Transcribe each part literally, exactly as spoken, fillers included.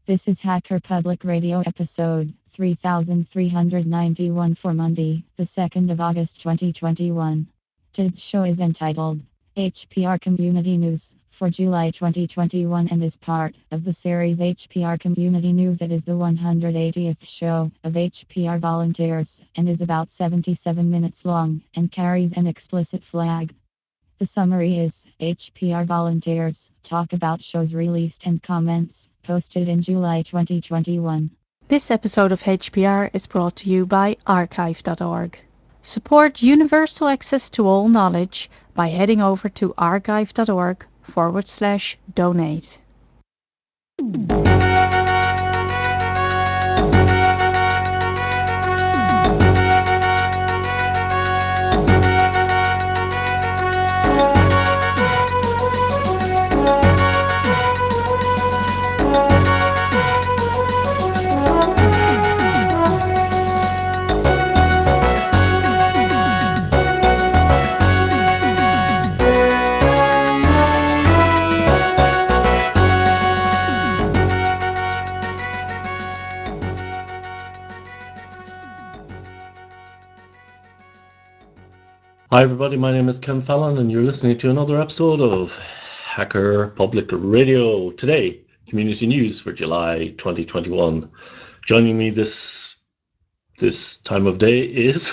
This is Hacker Public Radio episode three thousand three hundred ninety-one for Monday, the second of August twenty twenty-one. Today's show is entitled H P R Community News for July twenty twenty-one and is part of the series H P R Community News. It is the one hundred eightieth show of H P R Volunteers and is about seventy-seven minutes long and carries an explicit flag. The summary is H P R volunteers talk about shows released and comments posted in July twenty twenty-one. This episode of H P R is brought to you by archive dot org. Support universal access to all knowledge by heading over to archive dot org forward slash donate. Hi everybody, my name is Ken Fallon and you're listening to another episode of Hacker Public Radio. Today, community news for July twenty twenty-one. Joining me this this time of day is...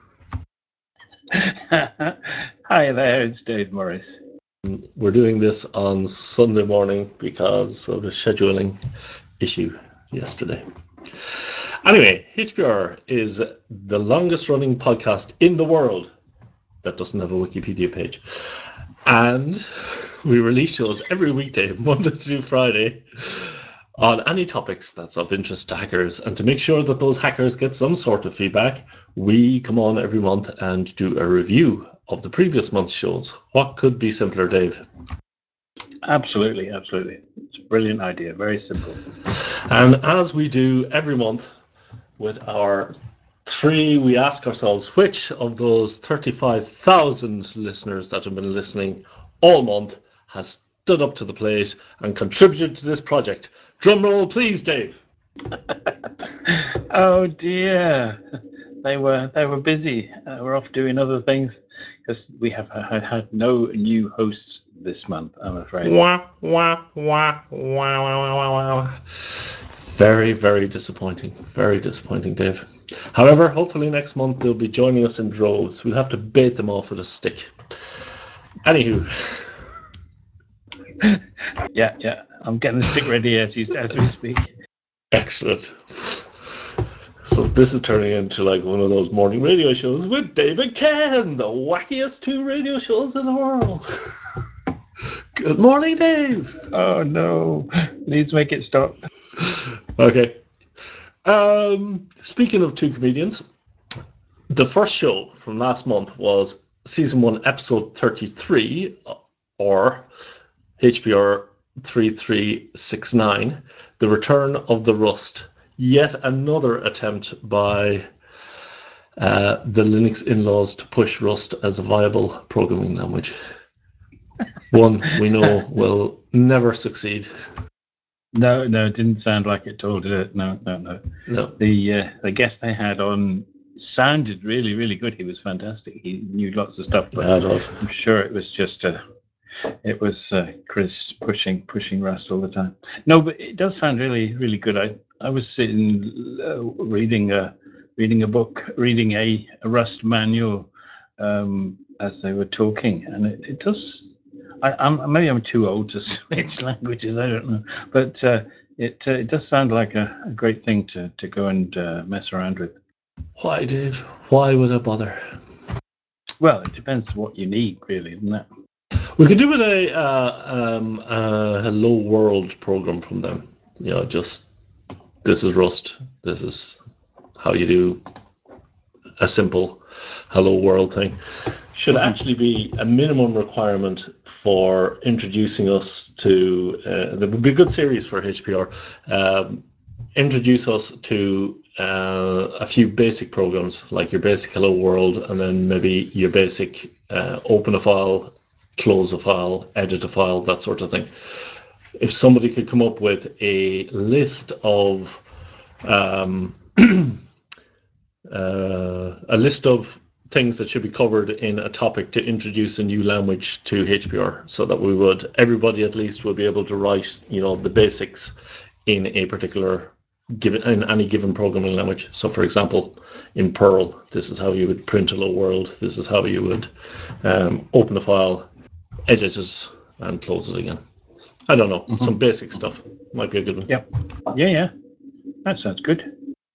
Hi there, it's Dave Morris. We're doing this on Sunday morning because of a scheduling issue yesterday. Anyway, H P R is the longest running podcast in the world that doesn't have a Wikipedia page. And we release shows every weekday, Monday to Friday, on any topics that's of interest to hackers. And to make sure that those hackers get some sort of feedback, we come on every month and do a review of the previous month's shows. What could be simpler, Dave? Absolutely, absolutely. It's a brilliant idea, very simple. And as we do every month with our three, we ask ourselves, which of those thirty-five thousand listeners that have been listening all month has stood up to the plate and contributed to this project? Drum roll, please, Dave. Oh dear, they were they were busy. Uh, we're off doing other things because we have had, had no new hosts this month, I'm afraid. Wah, wah, wah, wah, wah, wah, wah. Very, very disappointing. Very disappointing, Dave. However, hopefully next month they'll be joining us in droves. We'll have to bait them off with a stick. Anywho. yeah, yeah. I'm getting the stick ready as, you, as we speak. Excellent. So this is turning into like one of those morning radio shows with Dave and Ken, the wackiest two radio shows in the world. Good morning, Dave. Oh no, please make it stop. Okay. Um, speaking of two comedians, the first show from last month was season one, episode thirty-three, or H P R thirty-three sixty-nine, The Return of the Rust. Yet another attempt by uh, the Linux in-laws to push Rust as a viable programming language. One we know will never succeed. No, no, it didn't sound like it at all, did it? No, no, no. No. The uh, the guest they had on sounded really, really good. He was fantastic. He knew lots of stuff, but Yeah, it was. I'm sure it was just uh, it was uh, Chris pushing pushing Rust all the time. No, but it does sound really, really good. I I was sitting uh, reading a reading a book, reading a, a Rust manual um, as they were talking, and it, it does. I, I'm maybe I'm too old to switch languages. I don't know, but uh, it uh, it does sound like a, a great thing to to go and uh, mess around with. Why, Dave? Why would I bother? Well, it depends what you need, really, isn't it? We could do with a uh, um, uh, hello world program from them. You know, just this is Rust. This is how you do a simple hello world thing. Should actually be a minimum requirement for introducing us to. Uh, there would be a good series for H P R. Um, introduce us to uh, a few basic programs like your basic hello world, and then maybe your basic uh, open a file, close a file, edit a file, that sort of thing. if somebody could come up with a list of um, uh, a list of things that should be covered in a topic to introduce a new language to H P R, so that we would, everybody at least would be able to write, you know, the basics in a particular given, in any given programming language. So for example, in Perl, this is how you would print hello world. This is how you would um, open a file, edit it, and close it again. I don't know, mm-hmm. some basic stuff might be a good one. Yep. Yeah, yeah. That sounds good.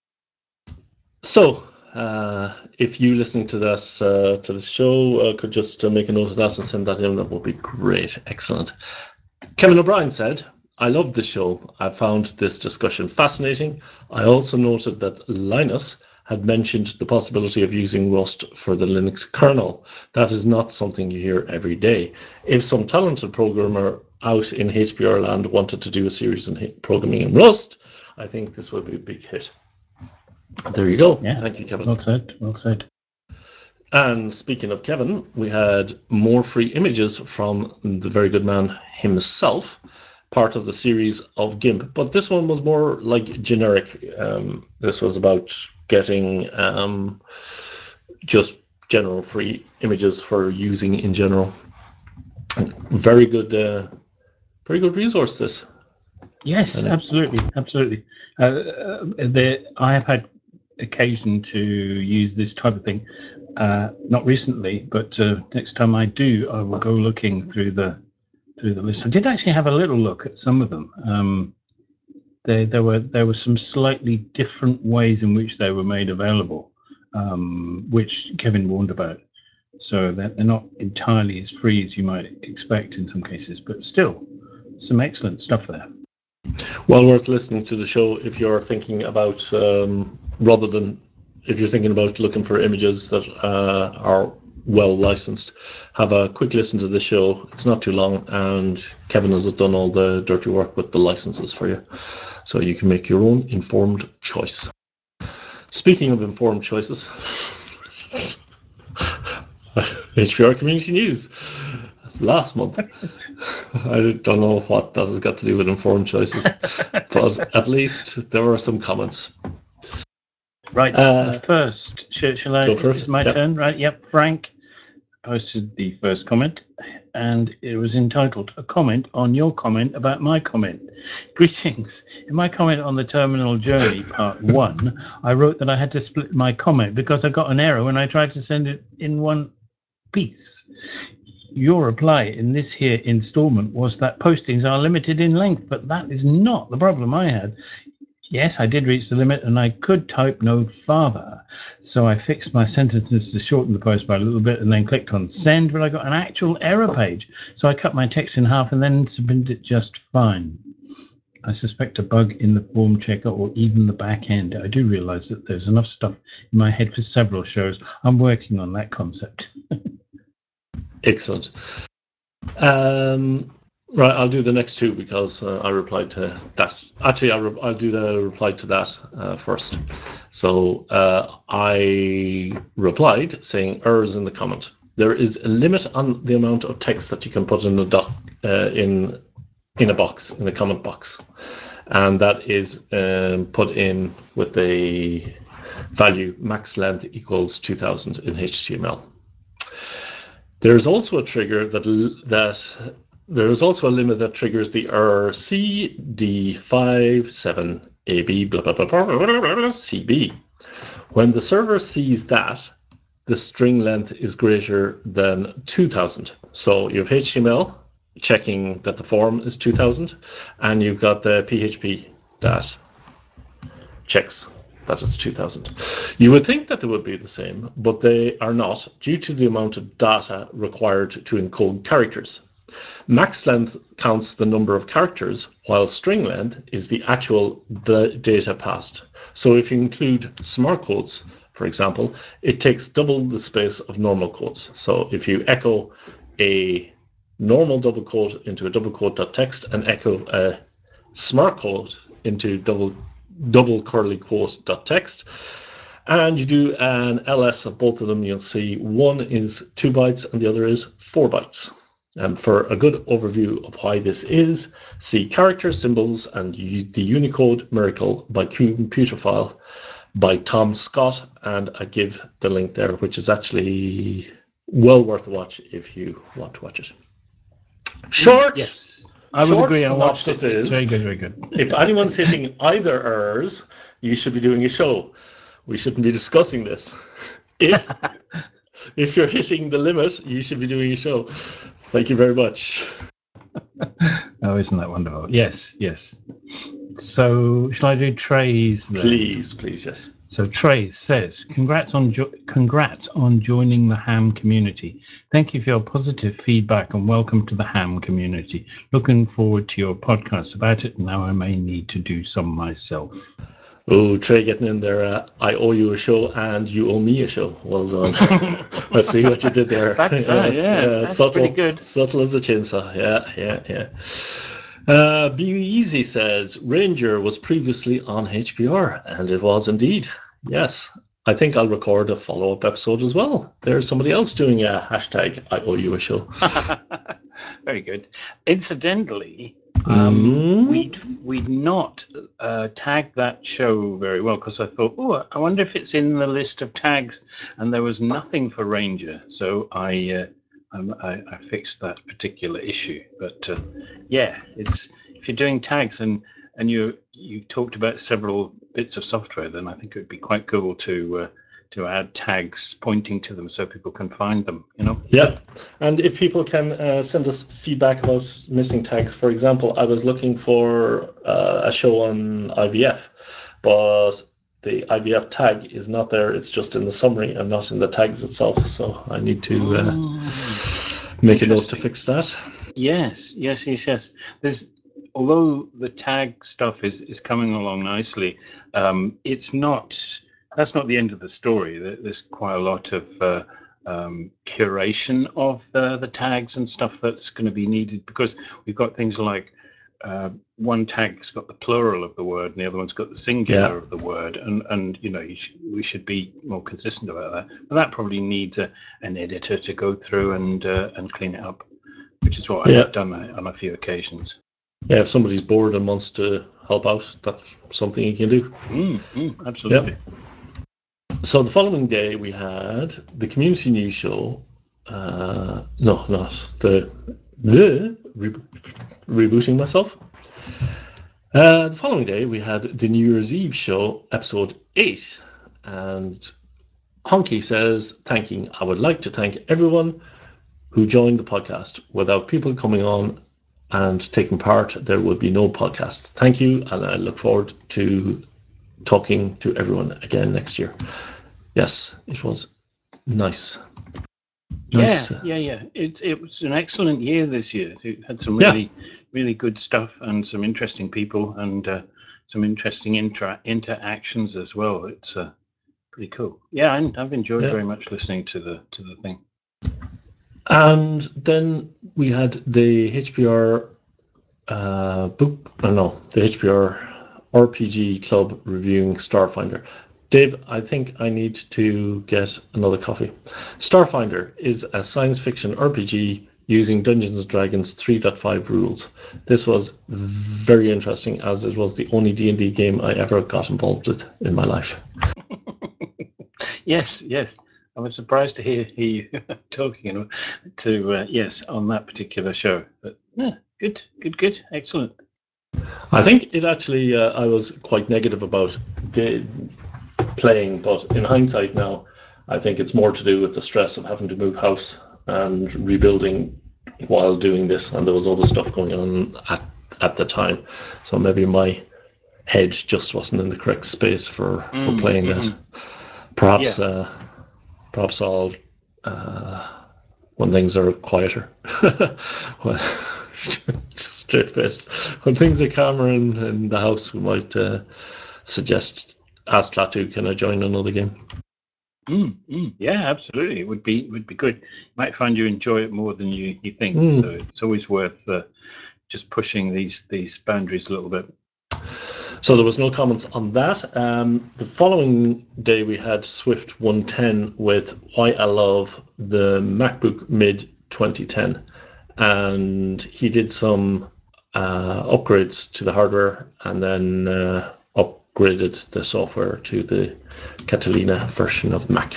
So, uh, if you listening to this uh, to this show uh, could just uh, make a note of that and send that in, that would be great. Excellent. Kevin O'Brien said, I loved this show. I found this discussion fascinating. I also noted that Linus had mentioned the possibility of using Rust for the Linux kernel. That is not something you hear every day. If some talented programmer out in H P R land wanted to do a series on programming in Rust, I think this would be a big hit. There you go. Yeah. Thank you, Kevin. Well said. Well said. And speaking of Kevin, we had more free images from the very good man himself, part of the series of GIMP. But this one was more like generic. Um, this was about getting um, just general free images for using in general. Very good, uh, very good resource, this. Yes, absolutely, absolutely. Uh, the, I have had occasion to use this type of thing, uh, not recently, but uh, next time I do, I will go looking through the through the list. I did actually have a little look at some of them. Um, there, there were there were some slightly different ways in which they were made available, um, which Kevin warned about. So that they're not entirely as free as you might expect in some cases, but still, some excellent stuff there. Well worth listening to the show if you're thinking about, um, rather than if you're thinking about looking for images that uh, are well licensed, have a quick listen to the show. It's not too long, and Kevin has done all the dirty work with the licenses for you, so you can make your own informed choice. Speaking of informed choices, H P R Community News last month. I don't know what that has got to do with informed choices, but at least there were some comments. Right, uh, the first, shall, shall I, go first. it's my yep. turn, right? Yep, Frank posted the first comment, and it was entitled, A Comment on Your Comment About My Comment. Greetings. In my comment on the Terminal Journey, part one, I wrote that I had to split my comment because I got an error when I tried to send it in one piece. Your reply in this here installment was that postings are limited in length, but that is not the problem I had. Yes, I did reach the limit and I could type no farther. So I fixed my sentences to shorten the post by a little bit and then clicked on send, but I got an actual error page. So I cut my text in half and then submitted it just fine. I suspect a bug in the form checker or even the back end. I do realize that there's enough stuff in my head for several shows. I'm working on that concept. Excellent. Um, right, I'll do the next two because uh, I replied to that. Actually, I'll, re- I'll do the reply to that uh, first. So uh, I replied saying errors in the comment. There is a limit on the amount of text that you can put in a doc uh, in in a box, in a comment box, and that is um, put in with a value max length equals two thousand in H T M L. There is also a trigger that that there is also a limit that triggers the error C D five seven A B blah blah blah blah blah blah blah C B. When the server sees that, the string length is greater than two thousand. So you have H T M L checking that the form is two thousand, and you've got the P H P that checks that it's two thousand. You would think that they would be the same, but they are not due to the amount of data required to encode characters. Max length counts the number of characters, while string length is the actual d- data passed. So if you include smart quotes, for example, it takes double the space of normal quotes. So if you echo a normal double quote into a double quote.text and echo a smart quote into double double curly quote dot text, and you do an L S of both of them, you'll see one is two bytes and the other is four bytes. Um, for a good overview of why this is, see Character Symbols and U- the Unicode Miracle by Computerphile by Tom Scott, and I give the link there, which is actually well worth a watch if you want to watch it. Short, Yes, I would short agree. I watched it. synopsis It's is, very good, very good. if anyone's hitting either errors, you should be doing a show. We shouldn't be discussing this. If if you're hitting the limit, you should be doing a show. Thank you very much. Oh, isn't that wonderful? Yes, yes. So, shall I do Trey's then? Please, please, yes. So Trey says, "Congrats on jo- congrats on joining the Ham community. Thank you for your positive feedback and welcome to the Ham community. Looking forward to your podcast about it. Now I may need to do some myself." Oh, Trey getting in there. Uh, I owe you a show and you owe me a show. Well done. I see what you did there. That's uh, Yes, yeah, uh, that's subtle, pretty good. subtle as a chainsaw. Yeah, yeah, yeah. Uh, Be Easy says Ranger was previously on H P R, and it was indeed. Yes, I think I'll record a follow-up episode as well. There's somebody else doing a hashtag I owe you a show. Very good. Incidentally, um, Mm. we'd we'd not uh, tagged that show very well because I thought, oh, I wonder if it's in the list of tags, and there was nothing for Ranger, so I uh, um, I, I fixed that particular issue. But uh, yeah, it's if you're doing tags and and you you talked about several bits of software, then I think it would be quite cool to. Uh, to add tags pointing to them so people can find them, you know? Yeah, and if people can uh, send us feedback about missing tags, for example, I was looking for uh, a show on I V F, but the I V F tag is not there. It's just in the summary and not in the tags itself. So I need to uh, Mm. make a note to Interesting. fix that. Yes, yes, yes, yes. There's although the tag stuff is is coming along nicely, um, it's not. That's not the end of the story. There- There's quite a lot of uh, um, curation of the the tags and stuff that's going to be needed because we've got things like uh, one tag's got the plural of the word and the other one's got the singular Yeah. of the word, and and you know you sh- we should be more consistent about that. But that probably needs a, an editor to go through and uh, and clean it up, which is what I Yeah. have done on a few occasions. Yeah, if somebody's bored and wants to help out, that's something you can do. Mm, mm, absolutely. So the following day we had the community news show. Uh, no, not the the re- rebooting myself. Uh, the following day we had the New Year's Eve show, episode eight, and Honky says, "Thanking. I would like to thank everyone who joined the podcast. Without people coming on and taking part, there would be no podcast. Thank you, and I look forward to talking to everyone again next year." Yes, it was nice. Nice. Yeah, yeah, yeah. It it was an excellent year this year. It had some Yeah. really, really good stuff and some interesting people and uh, some interesting inter- interactions as well. It's uh, pretty cool. Yeah, I, I've enjoyed Yeah. very much listening to the to the thing. And then we had the H P R uh, book, uh, no, the H P R R P G Club reviewing Starfinder. Dave, I think I need to get another coffee. Starfinder is a science fiction R P G using Dungeons and Dragons three point five rules. This was very interesting, as it was the only D and D game I ever got involved with in my life. Yes, yes. I was surprised to hear, hear you talking to uh, yes on that particular show. But yeah, good, good, good, excellent. I think it actually, uh, I was quite negative about the playing, but in hindsight now, I think it's more to do with the stress of having to move house and rebuilding while doing this, and there was other stuff going on at, at the time. So maybe my head just wasn't in the correct space for, for Mm, playing mhm. that. Perhaps, Yeah. uh, perhaps I'll uh, when things are quieter. Well, straight faced. When things are calmer in, in the house, we might uh, suggest ask Latu, can I join another game? Mm, mm, yeah, absolutely. It would be would be good. You might find you enjoy it more than you, you think. Mm. So it's always worth uh, just pushing these these boundaries a little bit. So there was no comments on that. Um, the following day we had Swift one ten with Why I Love the MacBook Mid twenty ten. and he did some uh, upgrades to the hardware, and then uh, upgraded the software to the Catalina version of Mac.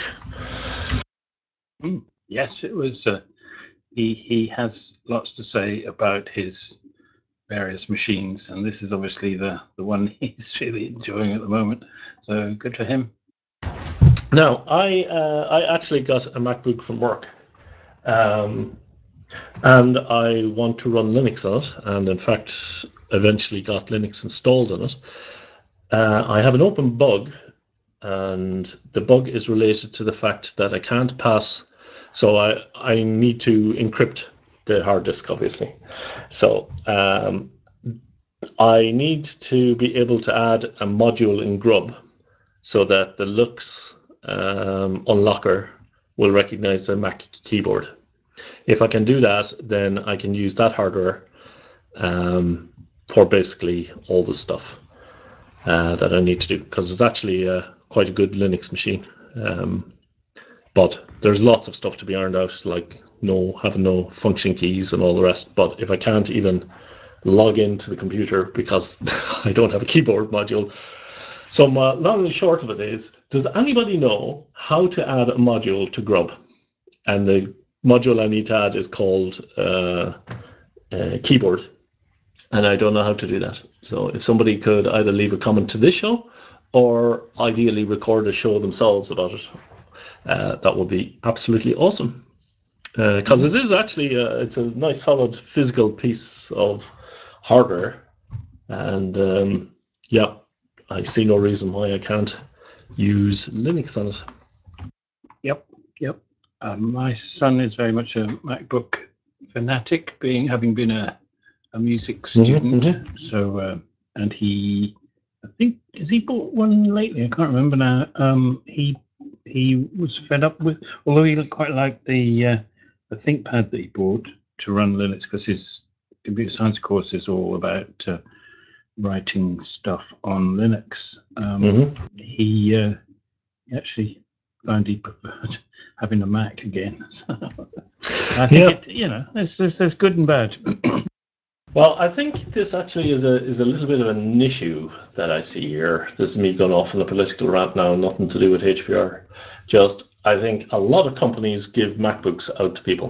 Mm, yes, it was. Uh, he he has lots to say about his various machines, and this is obviously the the one he's really enjoying at the moment. So good for him. Now, I uh, I actually got a MacBook from work, um, and I want to run Linux on it, and in fact, eventually got Linux installed on it. Uh, I have an open bug, and the bug is related to the fact that I can't pass. So I I need to encrypt the hard disk, obviously. So um, I need to be able to add a module in Grub so that the Lux um, unlocker will recognize the Mac keyboard. If I can do that, then I can use that hardware um, for basically all the stuff uh, that I need to do, because it's actually uh, quite a good Linux machine. Um, but there's lots of stuff to be ironed out, like no having no function keys and all the rest. But if I can't even log into the computer because I don't have a keyboard module. So my long and short of it is, does anybody know how to add a module to Grub? And the module I need to add is called uh, uh, keyboard. And I don't know how to do that. So if somebody could either leave a comment to this show or ideally record a show themselves about it, uh, that would be absolutely awesome. Because uh, it is actually, a, it's a nice solid physical piece of hardware. And um, yeah, I see no reason why I can't use Linux on it. Yep, yep. Um, my son is very much a MacBook fanatic, being having been a, a music student. Mm-hmm. So, uh, and he, I think, has he bought one lately? I can't remember now. Um, he he was fed up with, although he quite liked the uh, the ThinkPad that he bought to run Linux, because his computer science course is all about uh, writing stuff on Linux. Um, mm-hmm. He uh, actually found he preferred having a Mac again. So I think yep. it, you know, there's, there's there's good and bad. Well, I think this actually is a is a little bit of an issue that I see here. This is me going off on a political rant now, nothing to do with H P R. Just, I think a lot of companies give MacBooks out to people,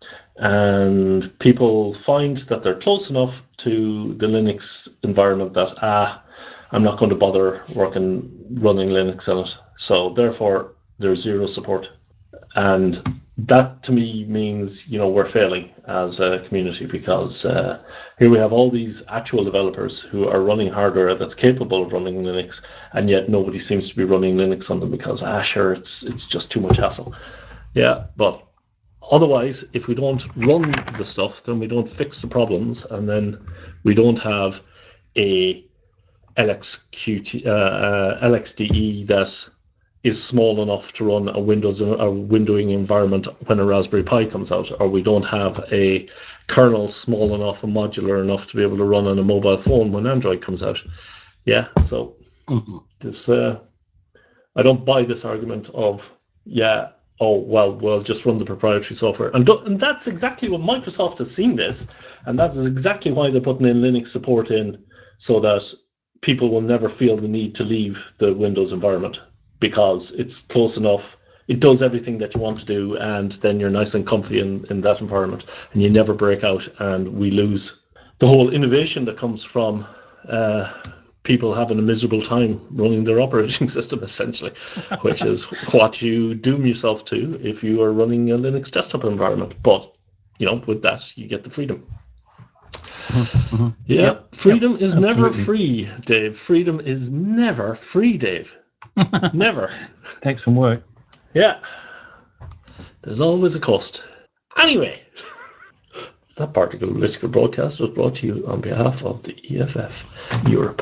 and people find that they're close enough to the Linux environment that, ah, I'm not going to bother working, running Linux on it. So therefore, there's zero support. And that to me means, you know, we're failing as a community, because uh, here we have all these actual developers who are running hardware that's capable of running Linux, and yet nobody seems to be running Linux on them because, ah, sure, it's it's just too much hassle. Yeah, but otherwise, if we don't run the stuff, then we don't fix the problems, and then we don't have a L X Q T, uh, uh, L X D E that is small enough to run a Windows a windowing environment when a Raspberry Pi comes out, or we don't have a kernel small enough and modular enough to be able to run on a mobile phone when Android comes out. Yeah, so mm-hmm. this uh, I don't buy this argument of, yeah, oh, well, we'll just run the proprietary software. And, do, and that's exactly what Microsoft has seen this, and that is exactly why they're putting in Linux support in, so that people will never feel the need to leave the Windows environment, because it's close enough, it does everything that you want to do, and then you're nice and comfy in, in that environment, and you never break out, and we lose the whole innovation that comes from uh, people having a miserable time running their operating system, essentially, which is what you doom yourself to if you are running a Linux desktop environment. But, you know, with that, you get the freedom. Mm-hmm. Yeah, yep. freedom yep. is Absolutely. Never free, Dave. Freedom is never free, Dave. Never. Takes some work. Yeah. There's always a cost. Anyway, that particular political broadcast was brought to you on behalf of the E F F Europe.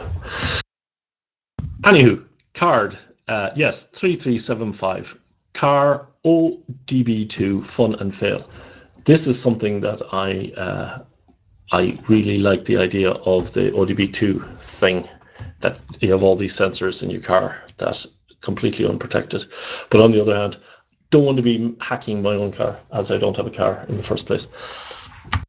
Anywho, card, uh, yes, three three seven five. Car O D B two Fun and Fail. This is something that I uh, I really like, the idea of the O D B two thing, that you have all these sensors in your car that completely unprotected. But on the other hand, don't want to be hacking my own car, as I don't have a car in the first place.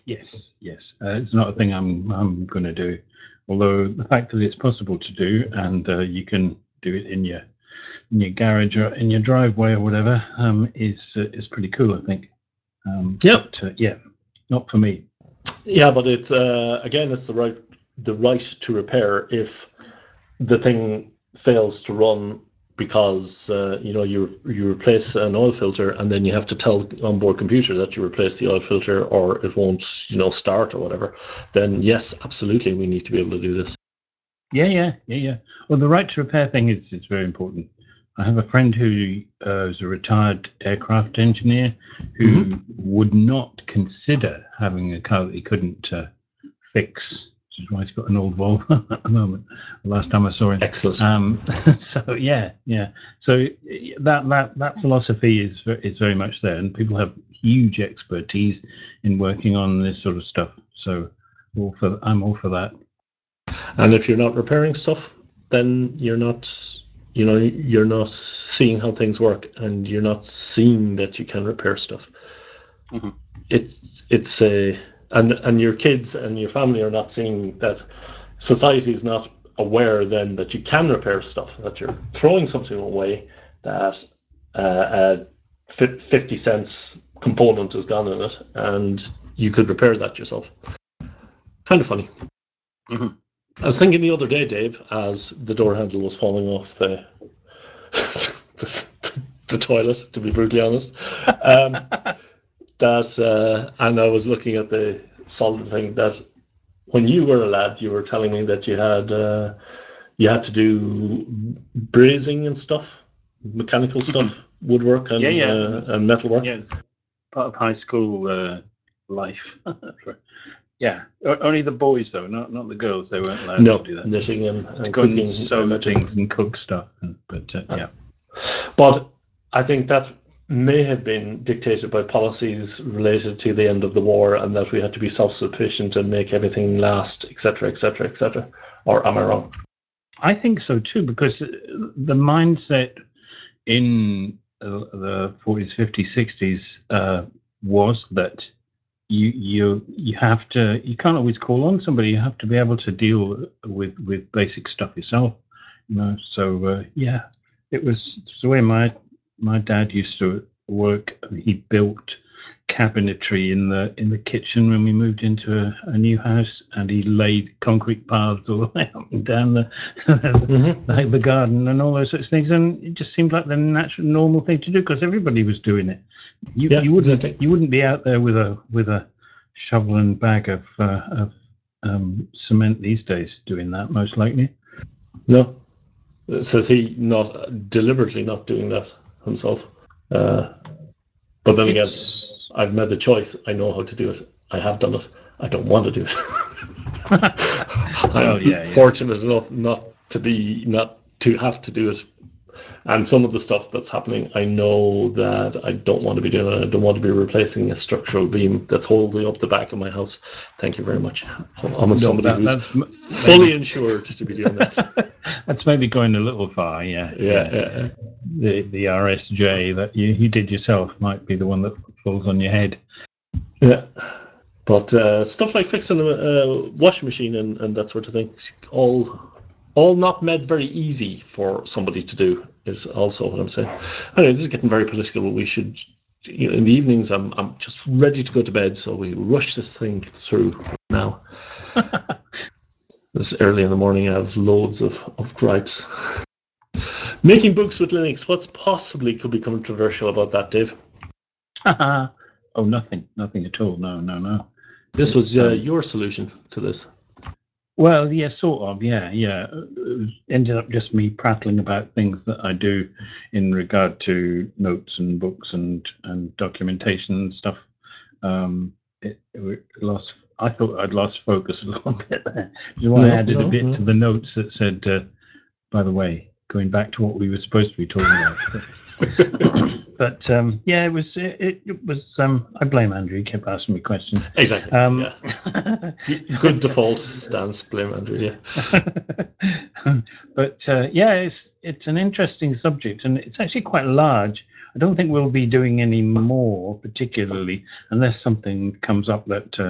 Yes, yes. Uh, it's not a thing I'm I'm going to do. Although the fact that it's possible to do, and uh, you can do it in your in your garage or in your driveway or whatever, um, is uh, is pretty cool. I think. Um, Yep. But uh, yeah, not for me. Yeah, but it's uh, again, it's the right the right to repair if the thing fails to run because uh, you know you you replace an oil filter and then you have to tell the onboard computer that you replace the oil filter or it won't you know start or whatever. Then yes, absolutely, we need to be able to do this. Yeah, yeah, yeah, yeah. Well, the right to repair thing is is very important. I have a friend who uh, is a retired aircraft engineer who Mhm. would not consider having a car that he couldn't uh, fix, which is why he's got an old Volvo at the moment. The last time I saw him. Excellent. Um, so yeah, yeah. So that that that philosophy is ve- is very much there, and people have huge expertise in working on this sort of stuff. So all for I'm all for that. And if you're not repairing stuff, then you're not, you know, you're not seeing how things work, and you're not seeing that you can repair stuff. Mhm. It's it's a and and your kids and your family are not seeing that society is not aware then that you can repair stuff, that you're throwing something away that uh, a fifty cents component has gone in it, and you could repair that yourself. Kind of funny. Mhm. I was thinking the other day, Dave, as the door handle was falling off the the, the toilet, to be brutally honest, um, that uh, and I was looking at the solid thing that when you were a lad, you were telling me that you had uh, you had to do brazing and stuff, mechanical stuff, woodwork Yeah, and yeah, uh, and metalwork. yeah. It's part of high school uh, life. Yeah, O- only the boys though, not not the girls. They weren't allowed to No, do that. knitting and, To and go and cooking, I sew imagine. things and cook stuff. But uh, yeah, But I think that may have been dictated by policies related to the end of the war and that we had to be self-sufficient and make everything last, et cetera, et cetera, et cetera. Or am I wrong? I think so too, because uh, the mindset in uh, the forties, fifties, sixties uh, was that you you you have to you can't always call on somebody. You have to be able to deal with with basic stuff yourself. You know, so uh, yeah, it was the way my my dad used to work. He built cabinetry in the in the kitchen when we moved into a, a new house, and he laid concrete paths all the way up and down the Mm-hmm. the, the garden and all those sorts of things. And it just seemed like the natural, normal thing to do because everybody was doing it. You Yeah, you wouldn't exactly. you wouldn't be out there with a with a shovel and bag of uh, of um, cement these days doing that, most likely. No. Says he not deliberately not doing that himself. Uh, but then again, It's I've made the choice. I know how to do it. I have done it. I don't want to do it. well, I'm yeah, yeah. fortunate enough not to be not to have to do it. And some of the stuff that's happening, I know that I don't want to be doing it. I don't want to be replacing a structural beam that's holding up the back of my house. Thank you very much. I'm No, somebody that who's that's m- fully maybe insured to be doing that. that's maybe going a little far. Yeah, Yeah, yeah. yeah, yeah. The the R S J that you, you did yourself might be the one that falls on your head. Yeah. But uh, stuff like fixing a uh, washing machine and, and that sort of thing, all all not made very easy for somebody to do is also what I'm saying. Anyway, this is getting very political. We should, you know, in the evenings, I'm I'm just ready to go to bed, so we rush this thing through now. This early in the morning, I have loads of, of gripes. Making books with Linux, what's possibly could be controversial about that, Dave? Oh, nothing, nothing at all. No, no, no. This was It's, uh, um, your solution to this. Well, yeah, sort of. Yeah, yeah. It ended up just me prattling about things that I do in regard to notes and books and and documentation and stuff. Um, it, it lost. I thought I'd lost focus a little bit there. Which is why I No, added a no, bit no. to the notes that said, uh, by the way, going back to what we were supposed to be talking about. But um, yeah, it was it, it was. Um, I blame Andrew. He kept asking me questions. Exactly. Um, Yeah. Good default stance. Blame Andrew. Yeah. but uh, yeah, it's it's an interesting subject, and it's actually quite large. I don't think we'll be doing any more, particularly unless something comes up that uh,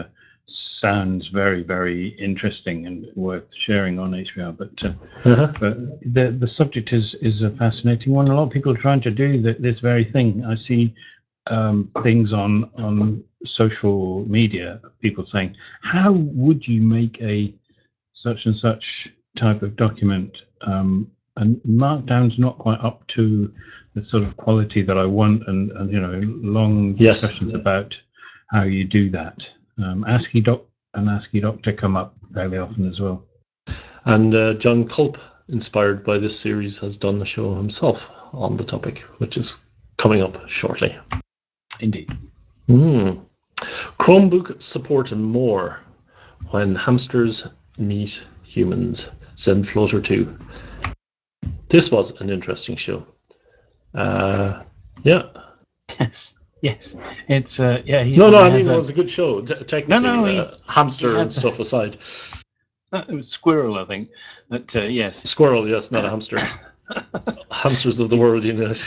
sounds very, very interesting and worth sharing on H B R. But uh, Uh-huh. but the the subject is is a fascinating one. A lot of people are trying to do the, this very thing. I see um, things on on social media, people saying, "How would you make a such and such type of document?" Um, and Markdown's not quite up to the sort of quality that I want, and, and you know, long Yes. discussions about how you do that. Um, ASCII doc and ASCII Doctor come up fairly often as well. And uh, John Culp, inspired by this series, has done a show himself on the topic, which is coming up shortly. Indeed. Mm. Chromebook support and more when hamsters meet humans. ZenFloater two. This was an interesting show. Uh, yeah. Yes. Yes. It's uh, yeah. He, No, he no, I mean, has it a- was a good show, t- technically. No, no, he- uh, hamster he and has a- stuff aside. uh, it was squirrel, I think. But uh, yes. Squirrel, yes, not a hamster. Hamsters of the world, you know.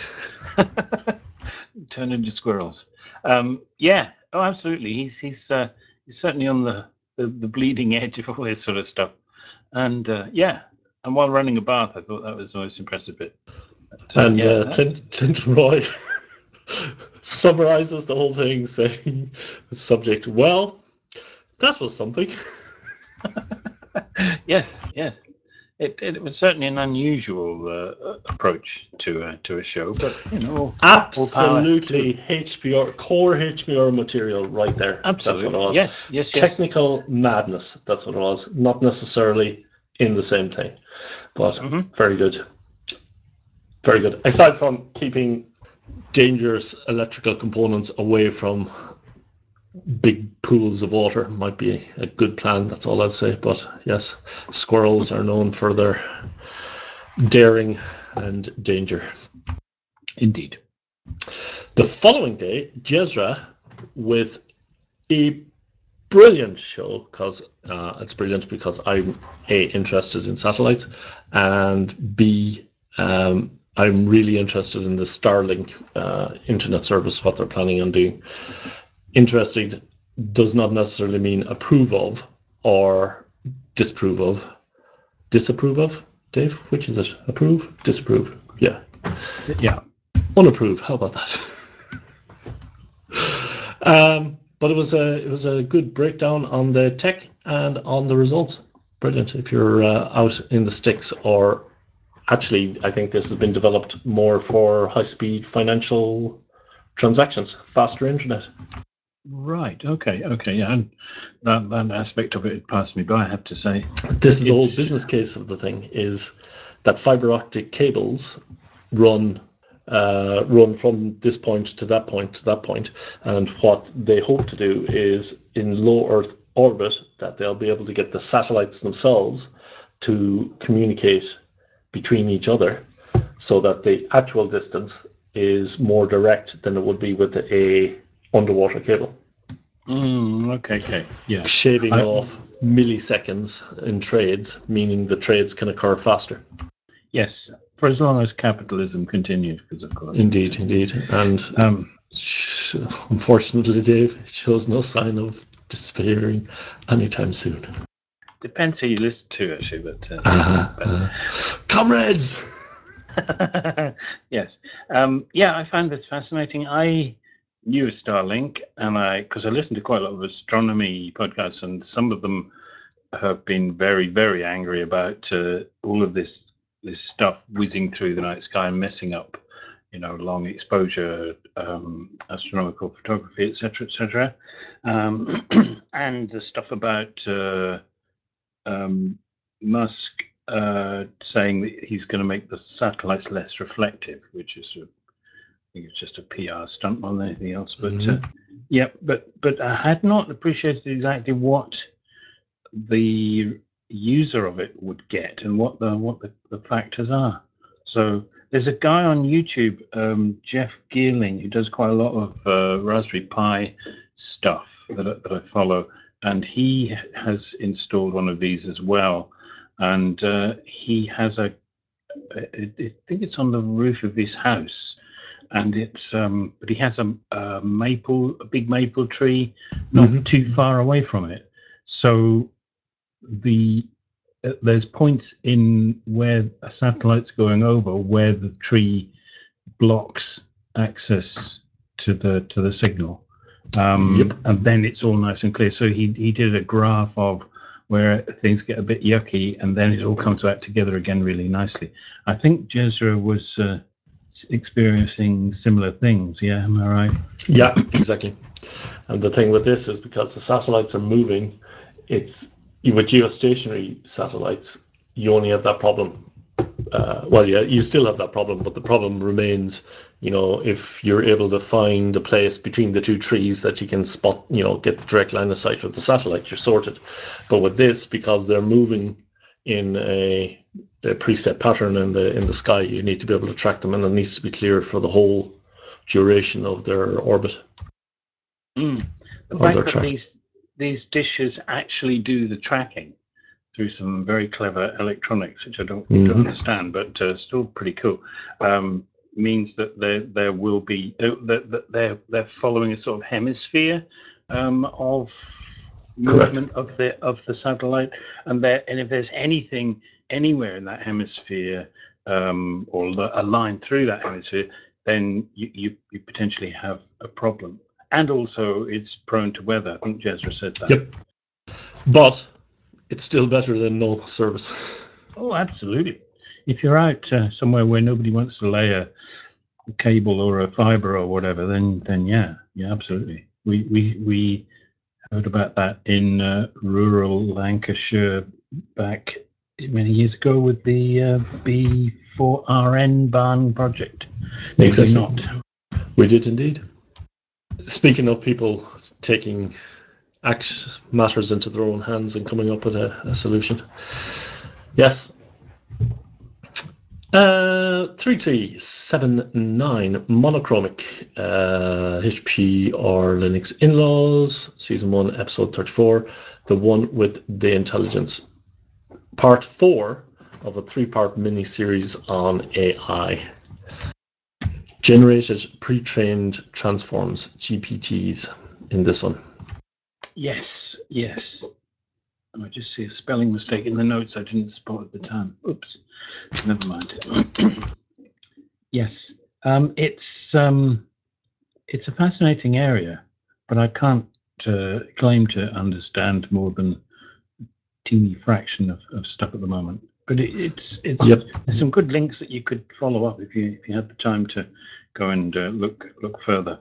Turn into squirrels. Um, yeah. Oh, absolutely. He's he's uh, he's certainly on the, the, the bleeding edge of all this sort of stuff. And uh, yeah. And while running a bath, I thought that was the most impressive bit. But, uh, And yeah, uh, that- Clint, Clinton Roy summarizes the whole thing, saying the subject, well, that was something. yes, yes. It, it was certainly an unusual uh, approach to uh, to a show, but you know, Absolutely H P R, core H P R material right there. absolutely, That's what it was. yes, yes, yes. Technical madness, that's what it was. Not necessarily in the same thing, but Mhm. very good. Very good. Aside from keeping dangerous electrical components away from big pools of water, might be a good plan. That's all I'd say. But yes, squirrels are known for their daring and danger. Indeed. The following day, Jezra with a brilliant show, because uh, it's brilliant because I'm A, interested in satellites, and B, um, I'm really interested in the Starlink uh, internet service, what they're planning on doing. Interested does not necessarily mean approve of or disapprove of. Disapprove of? Dave, which is it? Approve? Disapprove? Yeah. Yeah. Unapprove. How about that? um, but it was a it was a good breakdown on the tech and on the results. Brilliant. If you're uh, out in the sticks, or actually, I think this has been developed more for high-speed financial transactions, faster internet. Right. Okay. Okay. Yeah. And that, that aspect of it passed me by, I have to say. This is the whole It's- business case of the thing: is that fiber optic cables run uh, run from this point to that point to that point, and what they hope to do is in low Earth orbit that they'll be able to get the satellites themselves to communicate between each other, so that the actual distance is more direct than it would be with a underwater cable, Mm, okay. Okay. Yeah. shaving I- off milliseconds in trades, meaning the trades can occur faster. Yes. For as long as capitalism continues, because of course. Indeed, indeed. And Um. sh- unfortunately, Dave, it shows no sign of disappearing anytime soon. Depends who you listen to, actually. But. Uh, Uh-huh, uh-huh. Comrades! yes. Um, yeah, I found this fascinating. I knew of Starlink, and I because I listened to quite a lot of astronomy podcasts, and some of them have been very, very angry about uh, all of this this stuff whizzing through the night sky and messing up, you know, long exposure um, astronomical photography, et cetera, et cetera. Um, and the stuff about uh, um, Musk uh, saying that he's going to make the satellites less reflective, which is, a, I think it's just a P R stunt more than anything else. But Mhm. uh, yeah, but but I had not appreciated exactly what the user of it would get and what the what the, the factors are. So there's a guy on YouTube, um, Jeff Geerling, who does quite a lot of uh, Raspberry Pi stuff that, I- that I follow, and he has installed one of these as well. And uh, he has a, I I think it's on the roof of his house, and it's um, but he has a, a maple, a big maple tree, not Mhm. too far away from it. So the uh, there's points in where a satellite's going over where the tree blocks access to the to the signal, um, Yep. and then it's all nice and clear. So he he did a graph of where things get a bit yucky, and then it all comes back together again really nicely. I think Jezra was uh, experiencing similar things. Yeah, am I right? Yeah, exactly. And the thing with this is because the satellites are moving, it's with geostationary satellites, you only have that problem. Uh, well, yeah, you still have that problem, but the problem remains, you know, if you're able to find a place between the two trees that you can spot, you know, get direct line of sight with the satellite, you're sorted. But with this, because they're moving in a, a preset pattern in the in the sky, you need to be able to track them, and it needs to be clear for the whole duration of their orbit. Mm. The Or fact their that track. these these dishes actually do the tracking through some very clever electronics, which I don't, Mhm. don't understand, but uh, still pretty cool, um, means that there there will be uh, that, that they're they're following a sort of hemisphere um, of movement of the of the satellite, and there and if there's anything anywhere in that hemisphere um, or the, a line through that hemisphere, then you, you you potentially have a problem. And also, it's prone to weather. I think Jezra said that. Yep. But it's still better than no service. Oh, absolutely. If you're out uh, somewhere where nobody wants to lay a, a cable or a fiber or whatever, then then yeah, yeah, absolutely. We we we heard about that in uh, rural Lancashire back many years ago with the uh, B four R N barn project. Did we Exactly. not? We did indeed. Speaking of people taking act matters into their own hands and coming up with a, a solution. Yes. Uh, three three seven nine Monochromic uh, H P or Linux In-Laws, Season one, Episode thirty-four, the one with the intelligence. Part four of a three-part mini-series on A I. Generated pre-trained transforms, G P Ts, in this one. Yes, yes. I just see a spelling mistake in the notes I didn't spot at the time. Oops. Never mind. Yes. Um, it's um, it's a fascinating area, but I can't uh, claim to understand more than a teeny fraction of, of stuff at the moment. But it, it's it's Yep. there's some good links that you could follow up if you if you had the time to go and uh, look look further.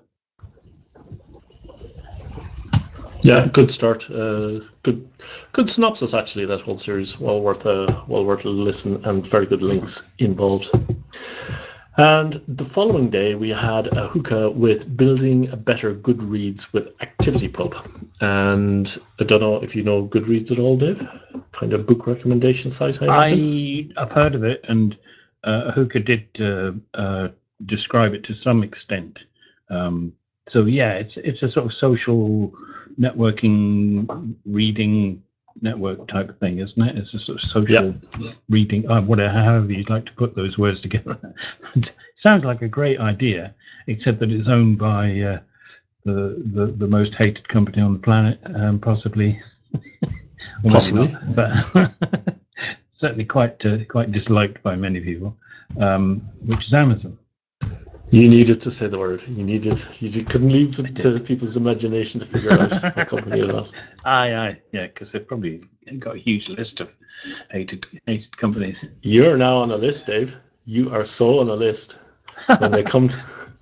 Yeah, good start. Uh, good, good synopsis. Actually, that whole series, well worth a well worth a listen, and very good links involved. And the following day, we had a hookah with building a better Goodreads with ActivityPub. And I don't know if you know Goodreads at all, Dave. Kind of book recommendation site, I imagine. I I've heard of it, and uh, Hookah did uh, uh, describe it to some extent. Um, so yeah, it's it's a sort of social networking reading network type of thing, isn't it? It's a sort of social Yeah. reading, uh, whatever, however you'd like to put those words together. It sounds like a great idea, except that it's owned by uh, the, the the most hated company on the planet, um, possibly. Well, Possibly. maybe not, but certainly quite uh, quite disliked by many people, um, which is Amazon. You needed to say the word. You needed. You couldn't leave it did. to people's imagination to figure out what company it was. Aye, aye, yeah, because they've probably got a huge list of hated hated companies. You're now on a list, Dave. You are so on a list. When they come, to,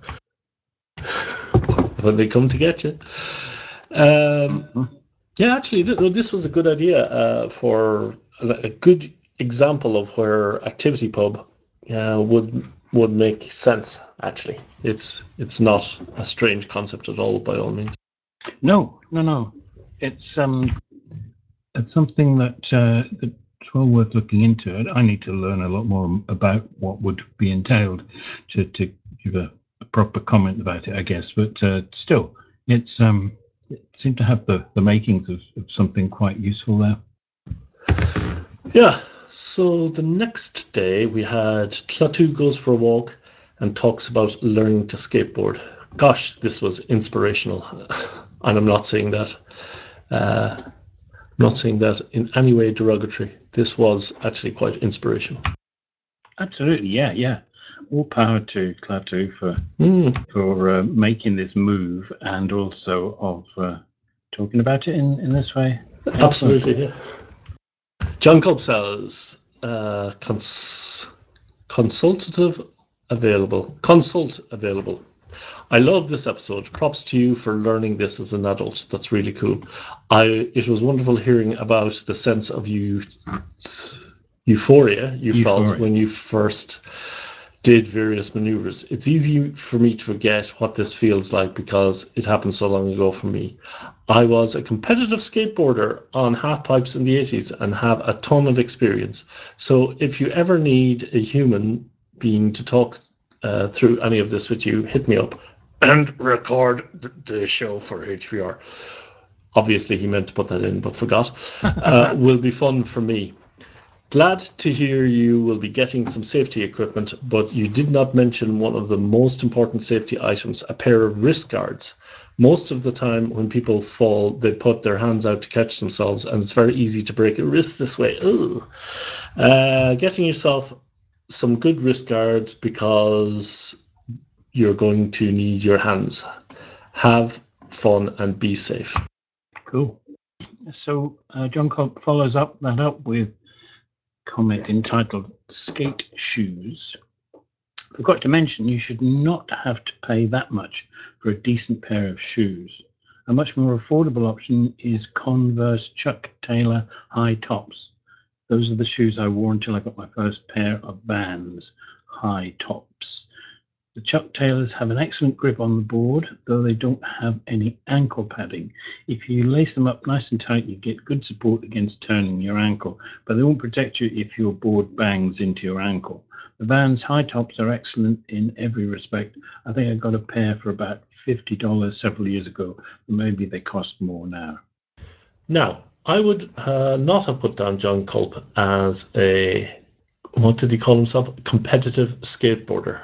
when they come to get you. Um, Mhm. yeah, actually, th- this was a good idea uh, for a a good example of where ActivityPub uh, would would make sense. Actually, it's it's not a strange concept at all, by all means. No, no, no. It's um, it's something that uh, that's well worth looking into. I need to learn a lot more about what would be entailed to to give a, a proper comment about it, I guess. But uh, still, it's um, it seemed to have the the makings of, of something quite useful there. Yeah. So the next day we had Klaatu goes for a walk and talks about learning to skateboard. Gosh, this was inspirational, and I'm not saying that uh, not saying that in any way derogatory. This was actually quite inspirational. Absolutely, yeah, yeah. All power to Klaatu for Mm. for uh, making this move and also of uh, talking about it in, in this way. Absolutely, yeah. John Culp says uh, cons- consultative available. Consult available. I love this episode. Props to you for learning this as an adult. That's really cool. I it was wonderful hearing about the sense of you euphoria you Euphoria. felt when you first did various maneuvers. It's easy for me to forget what this feels like because it happened so long ago for me. I was a competitive skateboarder on half pipes in the eighties and have a ton of experience. So if you ever need a human being to talk uh, through any of this with you, hit me up and record the show for H P R. Obviously, he meant to put that in, but forgot. Uh, will be fun for me. Glad to hear you will be getting some safety equipment, but you did not mention one of the most important safety items, a pair of wrist guards. Most of the time when people fall, they put their hands out to catch themselves, and it's very easy to break a wrist this way. Ugh. Uh, getting yourself some good wrist guards because you're going to need your hands. Have fun and be safe. Cool. So uh, John Culp follows up that up with comment entitled Skate Shoes. Forgot to mention you should not have to pay that much for a decent pair of shoes. A much more affordable option is Converse Chuck Taylor high tops. Those are the shoes I wore until I got my first pair of Vans high tops. The Chuck Taylors have an excellent grip on the board, though they don't have any ankle padding. If you lace them up nice and tight, you get good support against turning your ankle, but they won't protect you if your board bangs into your ankle. The Vans high tops are excellent in every respect. I think I got a pair for about fifty dollars several years ago. Maybe they cost more now. Now, I would uh, not have put down John Culp as a, what did he call himself? Competitive skateboarder.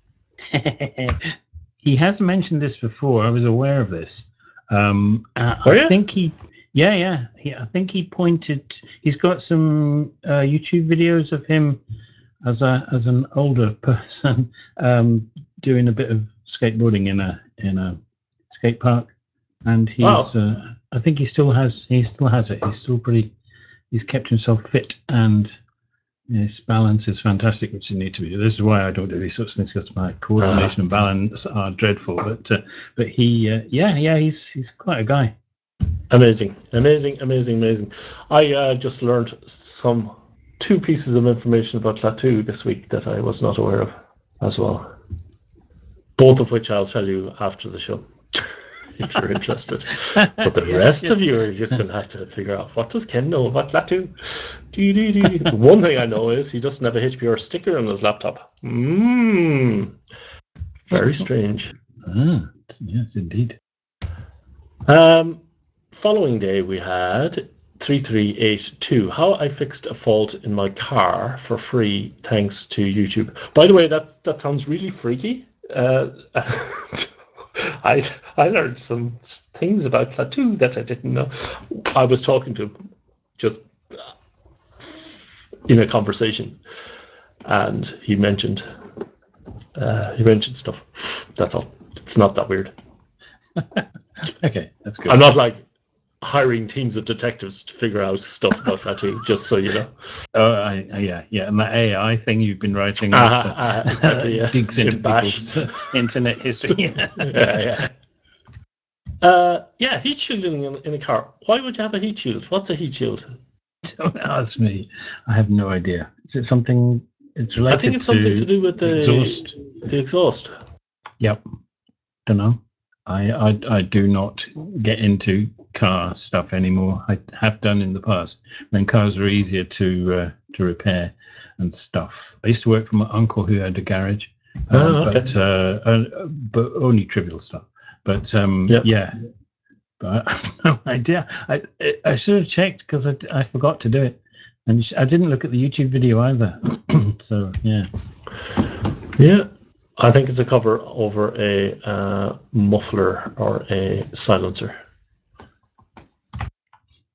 He has mentioned this before. I was aware of this. Um, I, Were I you? think he, yeah, yeah. He, I think he pointed. He's got some uh, YouTube videos of him as a as an older person um, doing a bit of skateboarding in a in a skate park, and he's. Wow. Uh, I think he still has. He still has it. He's still pretty. He's kept himself fit and. His balance is fantastic, which you need to be. This is why I don't do these sorts of things because my coordination and balance are dreadful. But uh, but he, uh, yeah, yeah, he's he's quite a guy. Amazing, amazing, amazing, amazing. I uh, just learned some two pieces of information about Klaatu this week that I was not aware of as well. Both of which I'll tell you after the show. If you're interested. But the Yeah, rest yeah. of you are just going to have to figure out, what does Ken know about Klaatu? Do, do, do. One thing I know is he doesn't have a H P R sticker on his laptop. Mmm. Very strange. Ah, yes, indeed. Um, following day we had three three eight two. How I fixed a fault in my car for free thanks to YouTube. By the way, that that sounds really freaky. Uh, I I learned some things about Klaatu that I didn't know. I was talking to him just in a conversation, and he mentioned uh, he mentioned stuff. That's all. It's not that weird. Okay, that's good. I'm not like hiring teams of detectives to figure out stuff about Klaatu, just so you know. Oh, I, I, yeah, yeah. And that A I thing you've been writing Uh, that uh, uh, exactly, yeah. digs into In Bash. people's uh, internet history. yeah, yeah. Uh, yeah, heat shielding in, in a car. Why would you have a heat shield? What's a heat shield? Don't ask me. I have no idea. Is it something? It's related I think it's to something to do with the exhaust. The exhaust. Yep. Don't know. I, I I do not get into car stuff anymore. I have done in the past when cars were easier to uh, to repair and stuff. I used to work for my uncle who had a garage, um, Oh, okay. but uh, uh, but only trivial stuff. But um, Yep. yeah, but I have no idea. I I should have checked because I, I forgot to do it, and I didn't look at the YouTube video either. So yeah. Yeah. I think it's a cover over a uh, muffler or a silencer.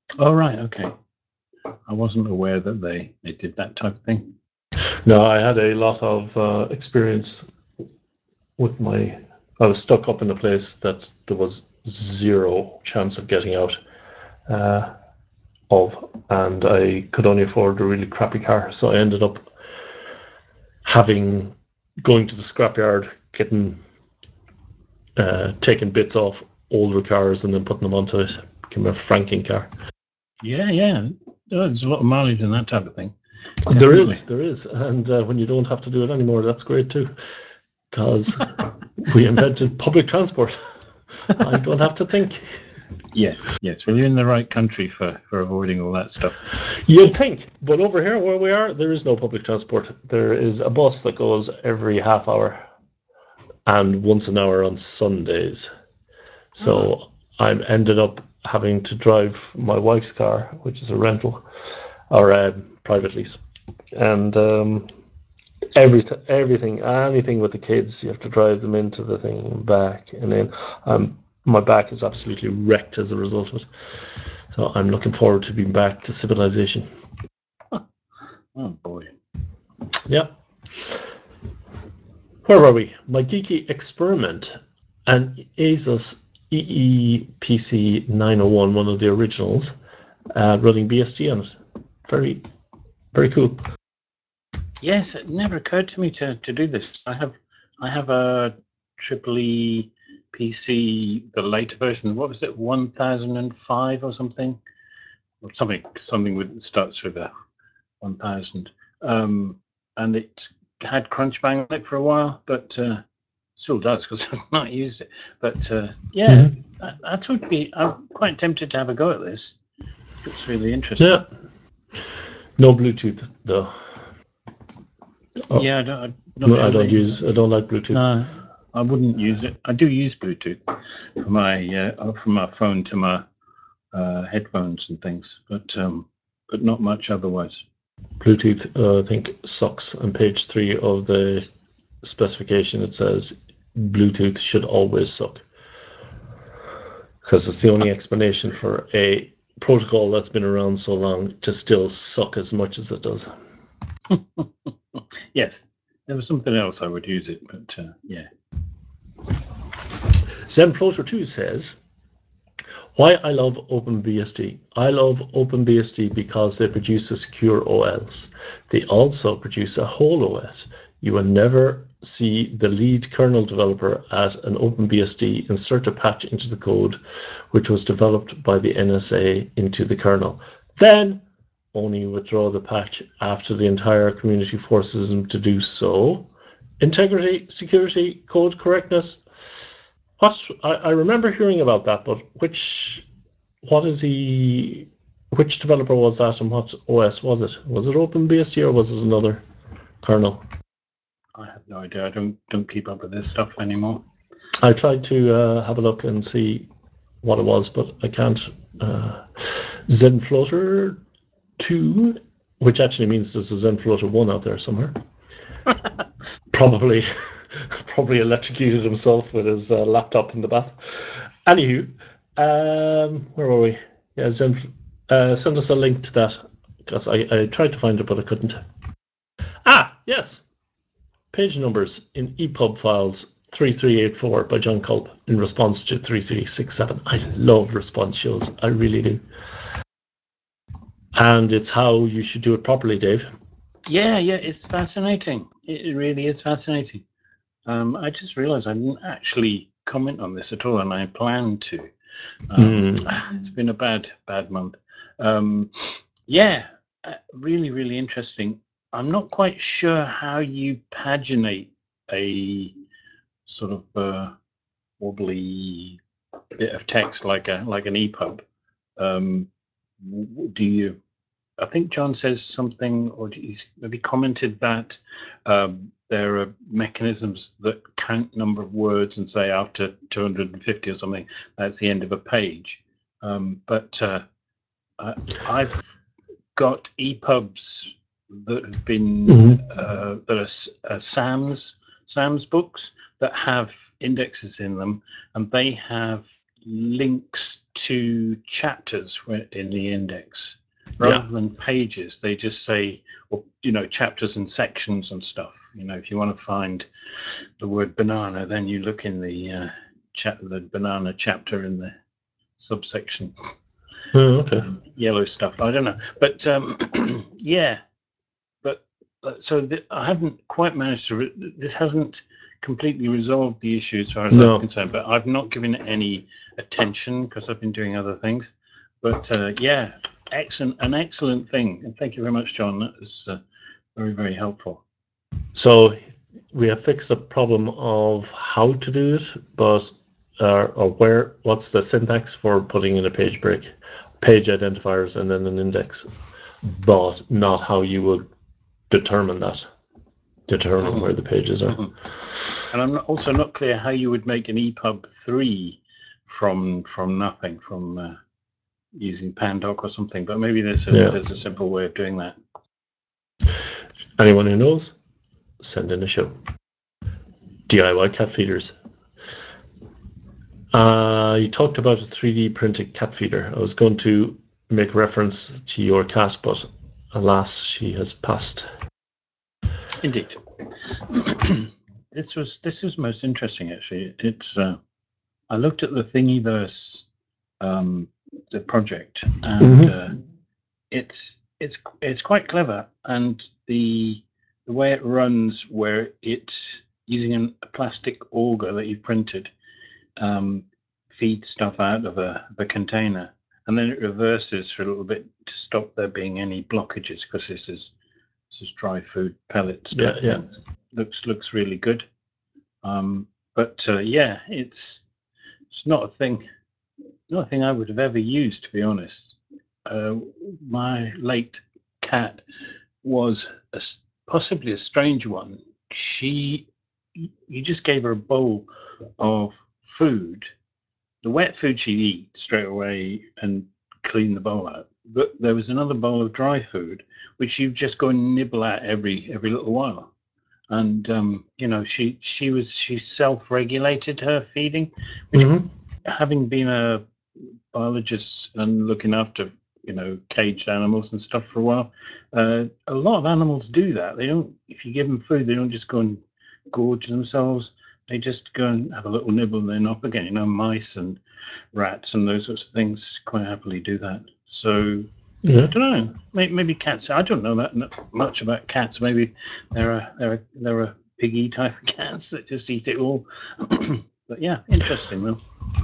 Oh, right. Okay. I wasn't aware that they, they did that type of thing. No, I had a lot of uh, experience with my. I was stuck up in a place that there was zero chance of getting out uh, of, and I could only afford a really crappy car. So I ended up having going to the scrapyard, getting uh, taking bits off older cars and then putting them onto it. Became a franking car. Yeah, yeah. Oh, there's a lot of mileage in that type of thing. There Definitely. is, there is, and uh, when you don't have to do it anymore, that's great too, because we invented public transport. I don't have to think. Yes, yes. Well, you're in the right country for, for avoiding all that stuff. You'd think, but over here where we are, there is no public transport. There is a bus that goes every half hour and once an hour on Sundays. So I ended up having to drive my wife's car, which is a rental or a private lease, and um, everything, everything, anything with the kids, you have to drive them into the thing and back, and then um, my back is absolutely wrecked as a result of it. So I'm looking forward to being back to civilization. Oh boy. Yeah. Where were we? My geeky experiment, an ASUS E E P C nine oh one, one of the originals, uh, running B S D on it. Very, very cool. Yes, it never occurred to me to, to do this. I have I have a triple E P C, the later version. What was it, one thousand five or something, or something something with starts with a one thousand, um, and it had Crunchbang on it for a while, but uh, still does because I've not used it. But uh, yeah, Mhm. that, that would be. I'm quite tempted to have a go at this. Looks really interesting. Yeah. No Bluetooth though. Oh, Yeah, I don't, I'm not no, sure I don't they- use. I don't like Bluetooth. No, I wouldn't use it. I do use Bluetooth for my uh, from my phone to my uh, headphones and things, but um, but not much otherwise. Bluetooth, uh, I think, sucks. On page three of the specification, it says Bluetooth should always suck because it's the only explanation for a protocol that's been around so long to still suck as much as it does. Yes, there was something else I would use it, but uh, yeah. ZenFloater two says, why I love OpenBSD. I love OpenBSD because they produce a secure O S. They also produce a whole O S. You will never see the lead kernel developer at an OpenBSD insert a patch into the code which was developed by the N S A into the kernel. Then only withdraw the patch after the entire community forces him to do so. Integrity, security, code correctness. What I, I remember hearing about that, but which what is he? Which developer was that, and what O S was it? Was it OpenBSD or was it another kernel? I have no idea. I don't don't keep up with this stuff anymore. I tried to uh, have a look and see what it was, but I can't. Uh, ZenFloater two, which actually means there's a ZenFloater one out there somewhere. Probably, probably electrocuted himself with his uh, laptop in the bath. Anywho, um, where were we? Yeah, Zen, uh, send us a link to that because I, I tried to find it but I couldn't. Ah, yes, page numbers in E P U B files three three eight four by John Culp in response to three three six seven. I love response shows, I really do. And it's how you should do it properly, Dave. Yeah, yeah, it's fascinating. It really is fascinating. Um, I just realised I didn't actually comment on this at all, and I plan to. Um, Mm. It's been a bad, bad month. Um, yeah, uh, really, really interesting. I'm not quite sure how you paginate a sort of uh, wobbly bit of text like a like an E P U B. Um, w- do you? I think John says something, or do you, maybe commented that um, there are mechanisms that count number of words and say after two hundred fifty or something, that's the end of a page. Um, but uh, I, I've got E P U Bs that have been Mhm. uh, that are S- uh, SAMS SAMS books that have indexes in them, and they have links to chapters where- in the index rather Yeah. than pages. They just say, or you know, chapters and sections and stuff. You know, if you want to find the word banana, then you look in the uh, chat the banana chapter in the subsection. Oh, okay. Um, yellow stuff. I don't know, but um, yeah. But uh, so th- I haven't quite managed to. Re- this hasn't completely resolved the issue as far as No. I'm concerned. But I've not given it any attention because I've been doing other things. But uh, yeah, excellent, an excellent thing, and thank you very much, John. That was uh, very, very helpful. So we have fixed the problem of how to do it, but uh, or where, what's the syntax for putting in a page break, page identifiers, and then an index, but not how you would determine that, determine Mhm. where the pages are. Mhm. And I'm not, also not clear how you would make an E P U B three from from nothing, from uh, using Pandoc or something. But maybe there's a Yeah. there's a simple way of doing that. Anyone who knows, send in a show. D I Y cat feeders. Uh, you talked about a three D printed cat feeder. I was going to make reference to your cat, but alas, she has passed. Indeed. this was this was most interesting actually. It's uh, I looked at the Thingiverse, um, the project, and Mhm. uh, it's it's it's quite clever, and the the way it runs, where it's using an, a plastic auger that you've printed, um, feeds stuff out of a, a container, and then it reverses for a little bit to stop there being any blockages, because this is this is dry food pellets type Yeah, yeah. thing. Looks looks really good. Um, but uh, yeah, it's it's not a thing, not a thing I would have ever used, to be honest. Uh, my late cat was a s possibly a strange one. She, you just gave her a bowl of food. The wet food she'd eat straight away and clean the bowl out. But there was another bowl of dry food which she'd just go and nibble at every every little while. And um, you know, she she was she self-regulated her feeding, which, Mm-hmm. having been a biologist and looking after, you know, caged animals and stuff for a while, uh, a lot of animals do that. They don't, if you give them food, they don't just go and gorge themselves. They just go and have a little nibble and then up again. You know, mice and rats and those sorts of things quite happily do that. So Yeah. I don't know. Maybe, maybe cats. I don't know that much about cats. Maybe they're a they're a, they're a piggy type of cats that just eat it all. But yeah, interesting though.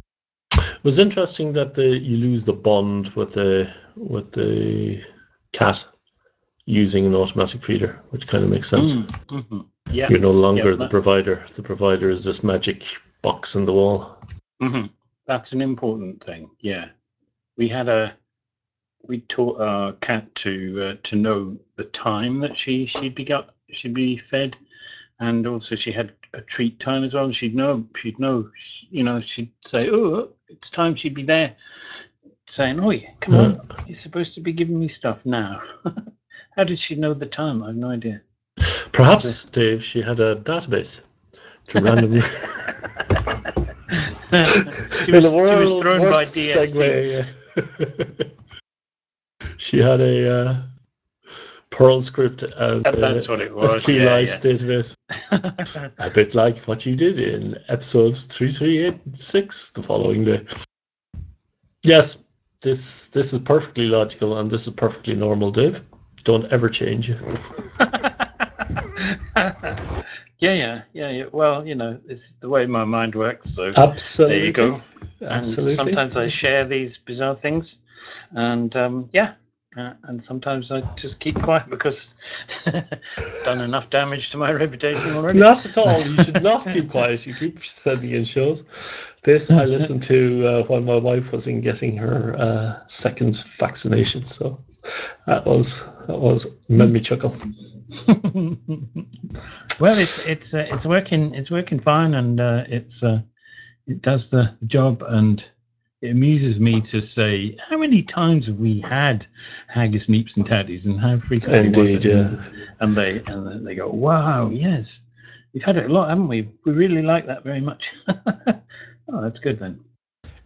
It was interesting that the you lose the bond with the with the cat using an automatic feeder, which kind of makes sense. Mm, mm-hmm. Yeah, You're no longer yeah, the that, provider. The provider is this magic box in the wall. mm-hmm. That's an important thing. Yeah, we had a we taught our cat to uh, to know the time that she she'd be got she'd be fed, and also she had a treat time as well. She'd know she'd know you know she'd say, oh, it's time. She'd be there saying, oh yeah, come Yeah. on, you're supposed to be giving me stuff now. How did she know the time? I have no idea. Perhaps, Dave, she had a database to randomly. she, was, In the she was world's thrown by worst D S T. segue. She had a uh, Perl script as, And uh, that's what it as was. key Yeah, light yeah. database. A bit like what you did in episodes three three eight six the following day. Yes, this this is perfectly logical and this is perfectly normal, Dave. Don't ever change. yeah, yeah, yeah, yeah. Well, you know, it's the way my mind works. So Absolutely. there you go. Absolutely. And sometimes I share these bizarre things, and um, yeah, uh, and sometimes I just keep quiet because I've done enough damage to my reputation already. Not at all. You should not keep quiet. You keep sending in shows. This I listened to uh, while my wife was in getting her uh, second vaccination. So that was that was made me chuckle. Well, it's it's uh, it's working it's working fine, and uh, it's uh, it does the job, and it amuses me to say how many times have we had haggis, neeps, and tatties, and how frequently was Indeed, it? yeah. And, and they and they go, wow, yes, we've had it a lot, haven't we? We really like that very much. Oh, that's good then.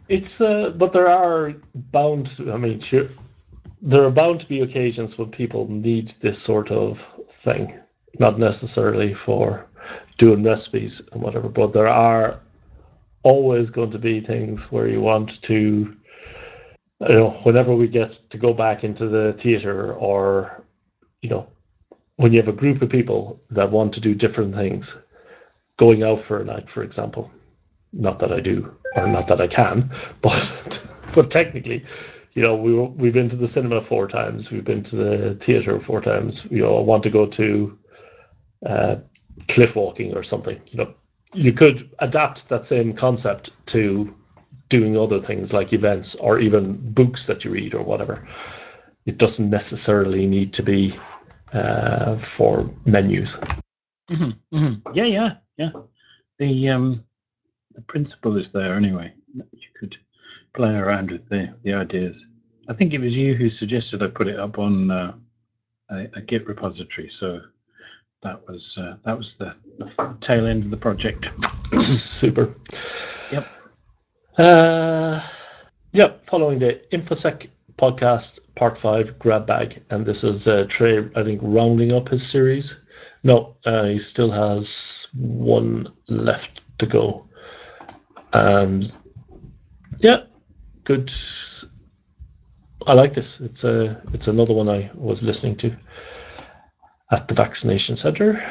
it's uh, but there are bound. To, I mean, sure, there are bound to be occasions when people need this sort of thing, not necessarily for doing recipes and whatever, but there are always going to be things where you want to, you know, whenever we get to go back into the theater, or, you know, when you have a group of people that want to do different things, going out for a night, for example. Not that I do, or not that I can, but but technically, you know, we we've been to the cinema four times, we've been to the theater four times. You know, I want to go to uh, cliff walking or something. You know, you could adapt that same concept to doing other things like events or even books that you read or whatever. It doesn't necessarily need to be uh, for menus. Mm-hmm, mm-hmm. Yeah, yeah, yeah. The um, the principle is there anyway. You could play around with the, the ideas. I think it was you who suggested I put it up on uh, a, a Git repository. So that was uh, that was the, the tail end of the project. Super. Yep. Uh, yep. Following the InfoSec podcast, part five, grab bag, and this is uh, Trey, I think, rounding up his series. No, uh, he still has one left to go, and yeah, good. I like this. It's a it's another one I was listening to at the vaccination center.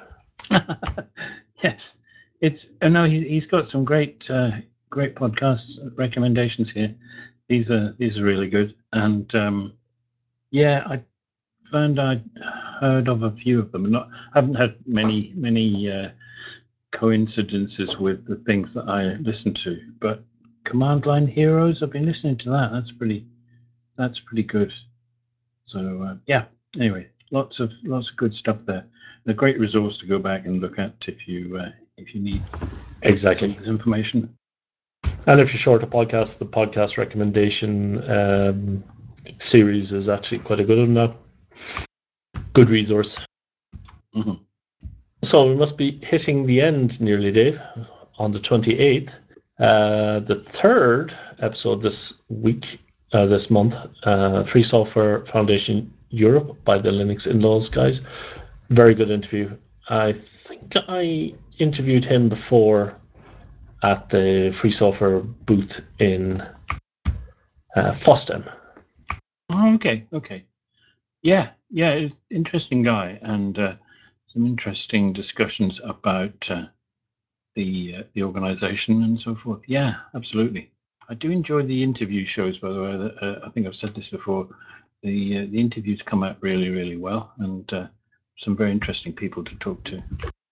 Yes, it's. Oh no, he, he's got some great uh, great podcasts recommendations here. These are these are really good, and um, yeah, I found I'd heard of a few of them. Not haven't had many many uh, coincidences with the things that I listen to, but Command Line Heroes, I've been listening to that. That's pretty that's pretty good. So uh, yeah. Anyway, lots of lots of good stuff there. A great resource to go back and look at if you uh, if you need Exactly. this information. And if you're short a podcast, the podcast recommendation um, series is actually quite a good one now. Good resource. Mm-hmm. So we must be hitting the end nearly, Dave, on the twenty-eighth. Uh, the third episode this week, uh, this month, uh, Free Software Foundation Europe by the Linux In-Laws guys. Very good interview. I think I interviewed him before at the Free Software booth in uh, FOSDEM. Oh, okay, okay. Yeah, yeah, interesting guy, and uh, some interesting discussions about uh, the uh, the organisation and so forth. Yeah, absolutely. I do enjoy the interview shows, by the way. Uh, I think I've said this before. The uh, the interviews come out really, really well, and uh, some very interesting people to talk to.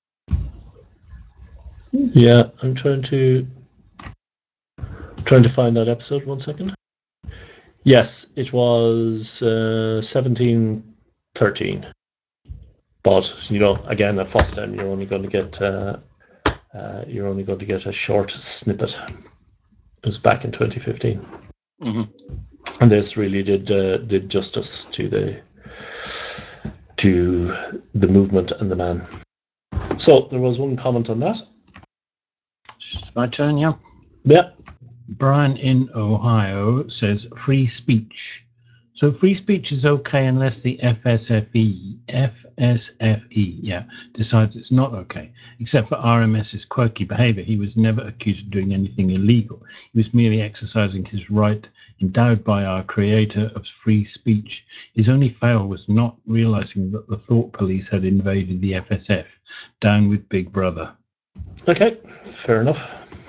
Yeah, I'm trying to trying to find that episode. One second. Yes, it was uh, seventeen thirteen. But you know, again, at FOSDEM, you're only going to get uh, uh, you're only going to get a short snippet. It was back in twenty fifteen, Mm-hmm. and this really did uh, did justice to the to the movement and the man. So there was one comment on that. It's my turn, yeah. Yeah. Brian in Ohio says free speech. So free speech is okay unless the F S F E, F S F E, yeah, decides it's not okay. Except for R M S's quirky behavior, he was never accused of doing anything illegal. He was merely exercising his right endowed by our creator of free speech. His only fail was not realizing that the thought police had invaded the F S F. Down with Big Brother. Okay, fair enough.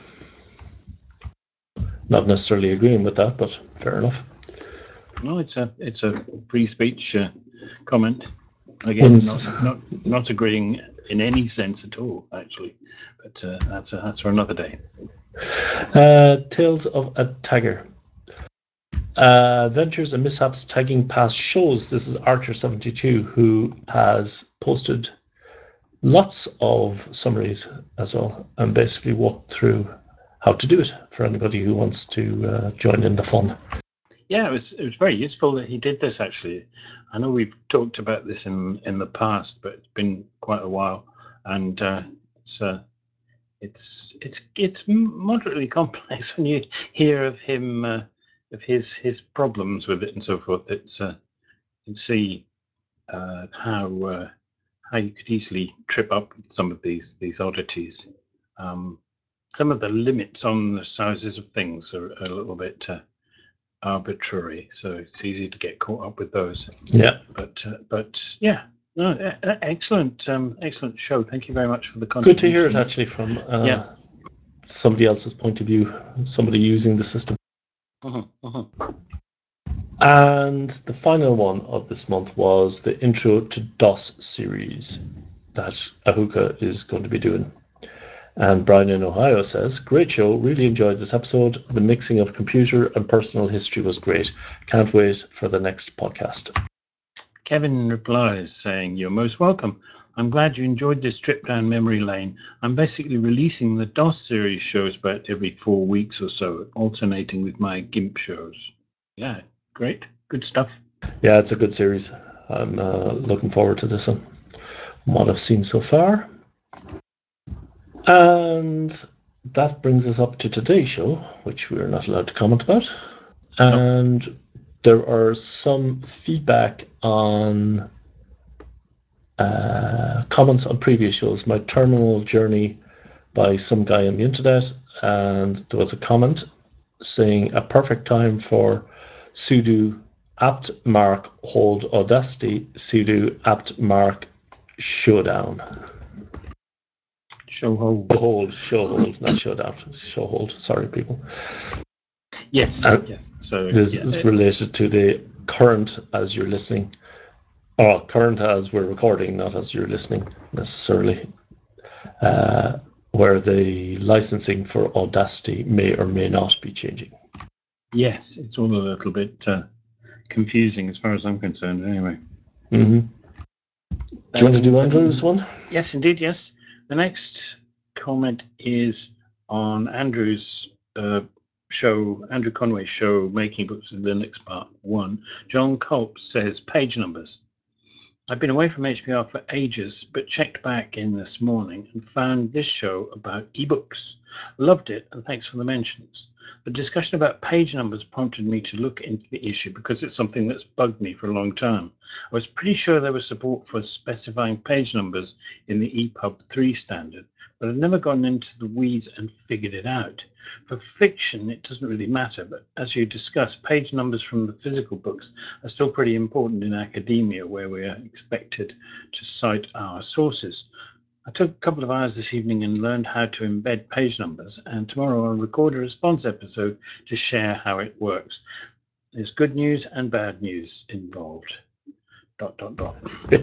Not necessarily agreeing with that, but fair enough. No, it's a it's a free speech uh, comment. Again, not not not agreeing in any sense at all, actually. But uh, that's a, that's for another day. Uh, Tales of a Tagger. Uh, Ventures and Mishaps tagging past shows. This is Archer seventy-two, who has posted lots of summaries as well, and basically walked through how to do it for anybody who wants to uh, join in the fun. Yeah, it was it was very useful that he did this. Actually, I know we've talked about this in in the past, but it's been quite a while, and uh, it's uh, it's it's it's moderately complex when you hear of him uh, of his his problems with it and so forth. It's uh, you can see uh, how uh, how you could easily trip up with some of these these oddities. Um, some of the limits on the sizes of things are a little bit uh, arbitrary, so it's easy to get caught up with those. Yeah. But uh, but yeah, no, uh, excellent, um, excellent show. Thank you very much for the Good contribution. to hear it actually from uh, Yeah. somebody else's point of view, somebody using the system. Uh-huh, uh-huh. And the final one of this month was the Intro to DOS series that Ahuka is going to be doing. And Brian in Ohio says, great show, really enjoyed this episode. The mixing of computer and personal history was great. Can't wait for the next podcast. Kevin replies saying, you're most welcome. I'm glad you enjoyed this trip down memory lane. I'm basically releasing the DOS series shows about every four weeks or so, alternating with my GIMP shows. Yeah, great. Good stuff. Yeah, it's a good series. I'm uh, looking forward to this one. What I've seen so far. And that brings us up to today's show, which we're not allowed to comment about. And nope. There are some feedback on uh, comments on previous shows. My terminal journey by some guy on the internet, and there was a comment saying a perfect time for sudo apt mark hold audacity sudo apt mark showdown. Show hold. Show hold, show hold, not showdown. Show hold. Sorry, people. Yes, and yes. So this yeah. is related to the current as you're listening, or current as we're recording, not as you're listening necessarily. Uh, where the licensing for Audacity may or may not be changing. Yes, it's all a little bit uh, confusing as far as I'm concerned, anyway. Mm-hmm. Do you want to do Andrew's one? Yes, indeed, yes. The next comment is on Andrew's uh, show, Andrew Conway's show, Making Books in Linux Part one. John Culp says, page numbers. I've been away from H P R for ages, but checked back in this morning and found this show about ebooks. Loved it, and thanks for the mentions. The discussion about page numbers prompted me to look into the issue because it's something that's bugged me for a long time. I was pretty sure there was support for specifying page numbers in the E P U B three standard, but I've never gone into the weeds and figured it out. For fiction, it doesn't really matter, but as you discuss, page numbers from the physical books are still pretty important in academia, where we are expected to cite our sources. I took a couple of hours this evening and learned how to embed page numbers, and tomorrow I'll record a response episode to share how it works. There's good news and bad news involved. Dot, dot, dot.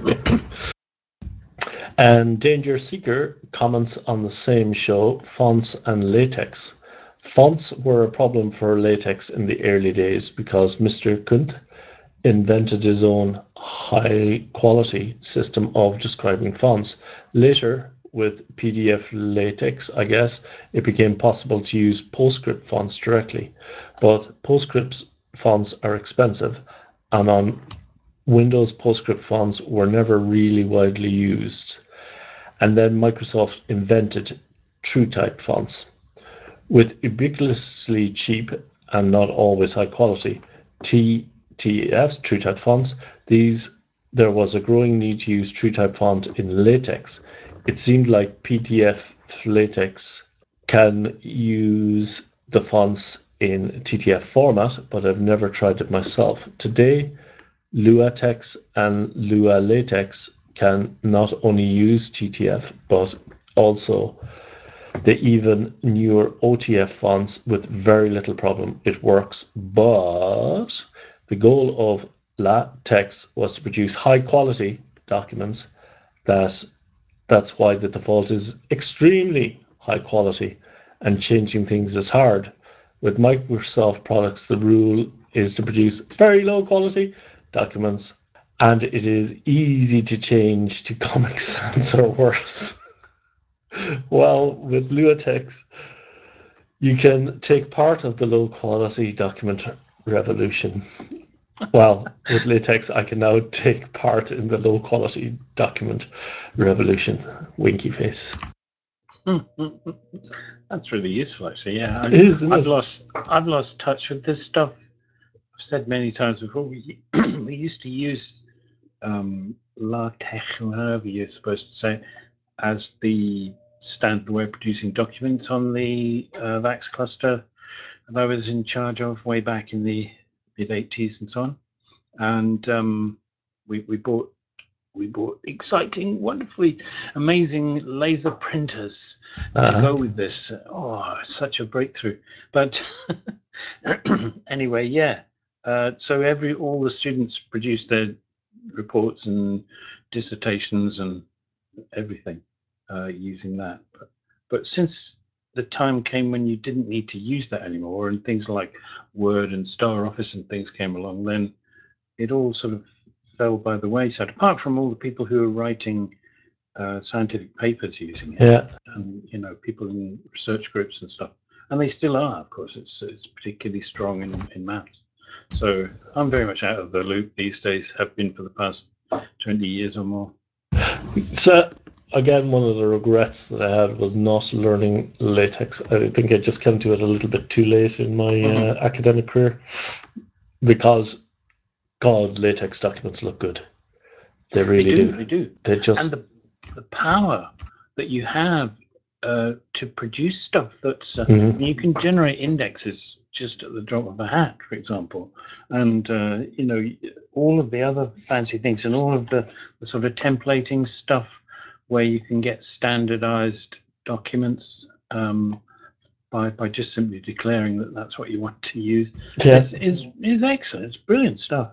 And Danger Seeker comments on the same show, fonts and latex. Fonts were a problem for latex in the early days because Mister Kunt invented his own high-quality system of describing fonts. Later, with P D F latex, I guess, it became possible to use PostScript fonts directly. But PostScript fonts are expensive, and on Windows, PostScript fonts were never really widely used. And then Microsoft invented TrueType fonts. With ubiquitously cheap and not always high quality T T Fs, TrueType fonts, these there was a growing need to use TrueType font in latex. It seemed like P D F latex can use the fonts in T T F format, but I've never tried it myself. Today, LuaTeX and Lua Latex can not only use T T F, but also the even newer O T F fonts with very little problem. It works, but the goal of LaTeX was to produce high quality documents. That, that's why the default is extremely high quality, and changing things is hard. With Microsoft products, the rule is to produce very low quality documents, and it is easy to change to Comic Sans or worse. Well, with LuaTeX, you can take part of the low quality document revolution. Well, with LaTeX, I can now take part in the low quality document revolution. Winky face. That's really useful, actually. Yeah, I, It is, isn't I've it? lost I've lost touch with this stuff. I've said many times before. We we used to use um, LaTeX, or however you're supposed to say it, as the standard way of producing documents on the uh, VAX cluster that I was in charge of way back in the mid eighties and so on. And um, we we bought we bought exciting, wonderfully amazing laser printers to Uh-huh. go with this. Oh, such a breakthrough! But anyway, yeah. Uh, so every all the students produced their reports and dissertations and everything uh, using that. But, but since the time came when you didn't need to use that anymore, and things like Word and Star Office and things came along, then it all sort of fell by the wayside. Apart from all the people who are writing uh, scientific papers using it, Yeah. and you know, people in research groups and stuff, and they still are. Of course, it's it's particularly strong in in maths. So I'm very much out of the loop these days. Have been for the past twenty years or more. So again, one of the regrets that I had was not learning LaTeX. I think I just came to it a little bit too late in my Mhm. uh, academic career, because God, LaTeX documents look good. They really They do, do. they do. They just And the the power that you have uh, to produce stuff that's uh, Mhm. you can generate indexes just at the drop of a hat, for example, and uh, you know all of the other fancy things and all of the, the sort of templating stuff where you can get standardized documents um, by by just simply declaring that that's what you want to use Yeah. is is is excellent. It's brilliant stuff.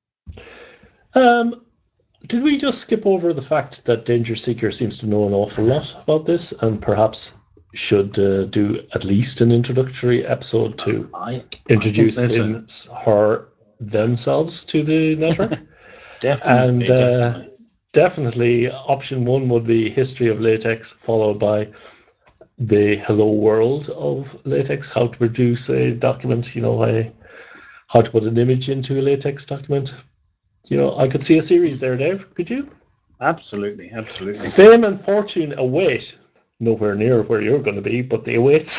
Um, did we just skip over the fact that Danger Seeker seems to know an awful lot about this, and perhaps should uh, do at least an introductory episode to I introduce I think him, her, themselves to the network? definitely, and uh, definitely. definitely, option one would be history of LaTeX, followed by the hello world of LaTeX, how to produce a document, you know, a, how to put an image into a LaTeX document. You know, I could see a series there, Dave. Could you? Absolutely, absolutely. Fame and fortune await. Nowhere near where you're going to be, but they await.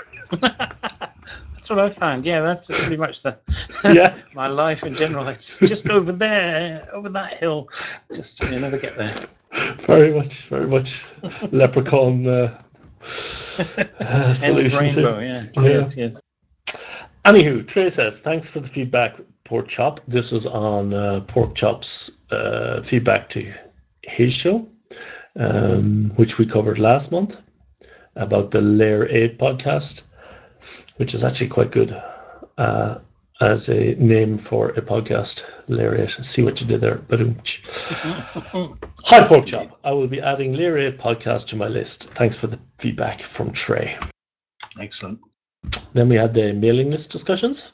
That's what I found. Yeah, that's pretty much the Yeah. my life in general. It's just over there, over that hill. Just you never get there. Very much, very much leprechaun uh, uh, End of solutions. rainbow. Yeah. Yeah. Yes. Yes. Anywho, Trey says, thanks for the feedback, Pork Chop. This is on uh, Pork Chop's uh, feedback to his show, um, which we covered last month, about the Layer eight podcast, which is actually quite good uh, as a name for a podcast. Layer eight. See what you did there. Ba-doom-tsh. Hi, Pork Chop. I will be adding Layer eight podcast to my list. Thanks for the feedback from Trey. Excellent. Then we had the mailing list discussions,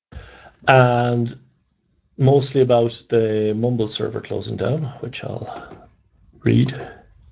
and mostly about the Mumble server closing down, which I'll read.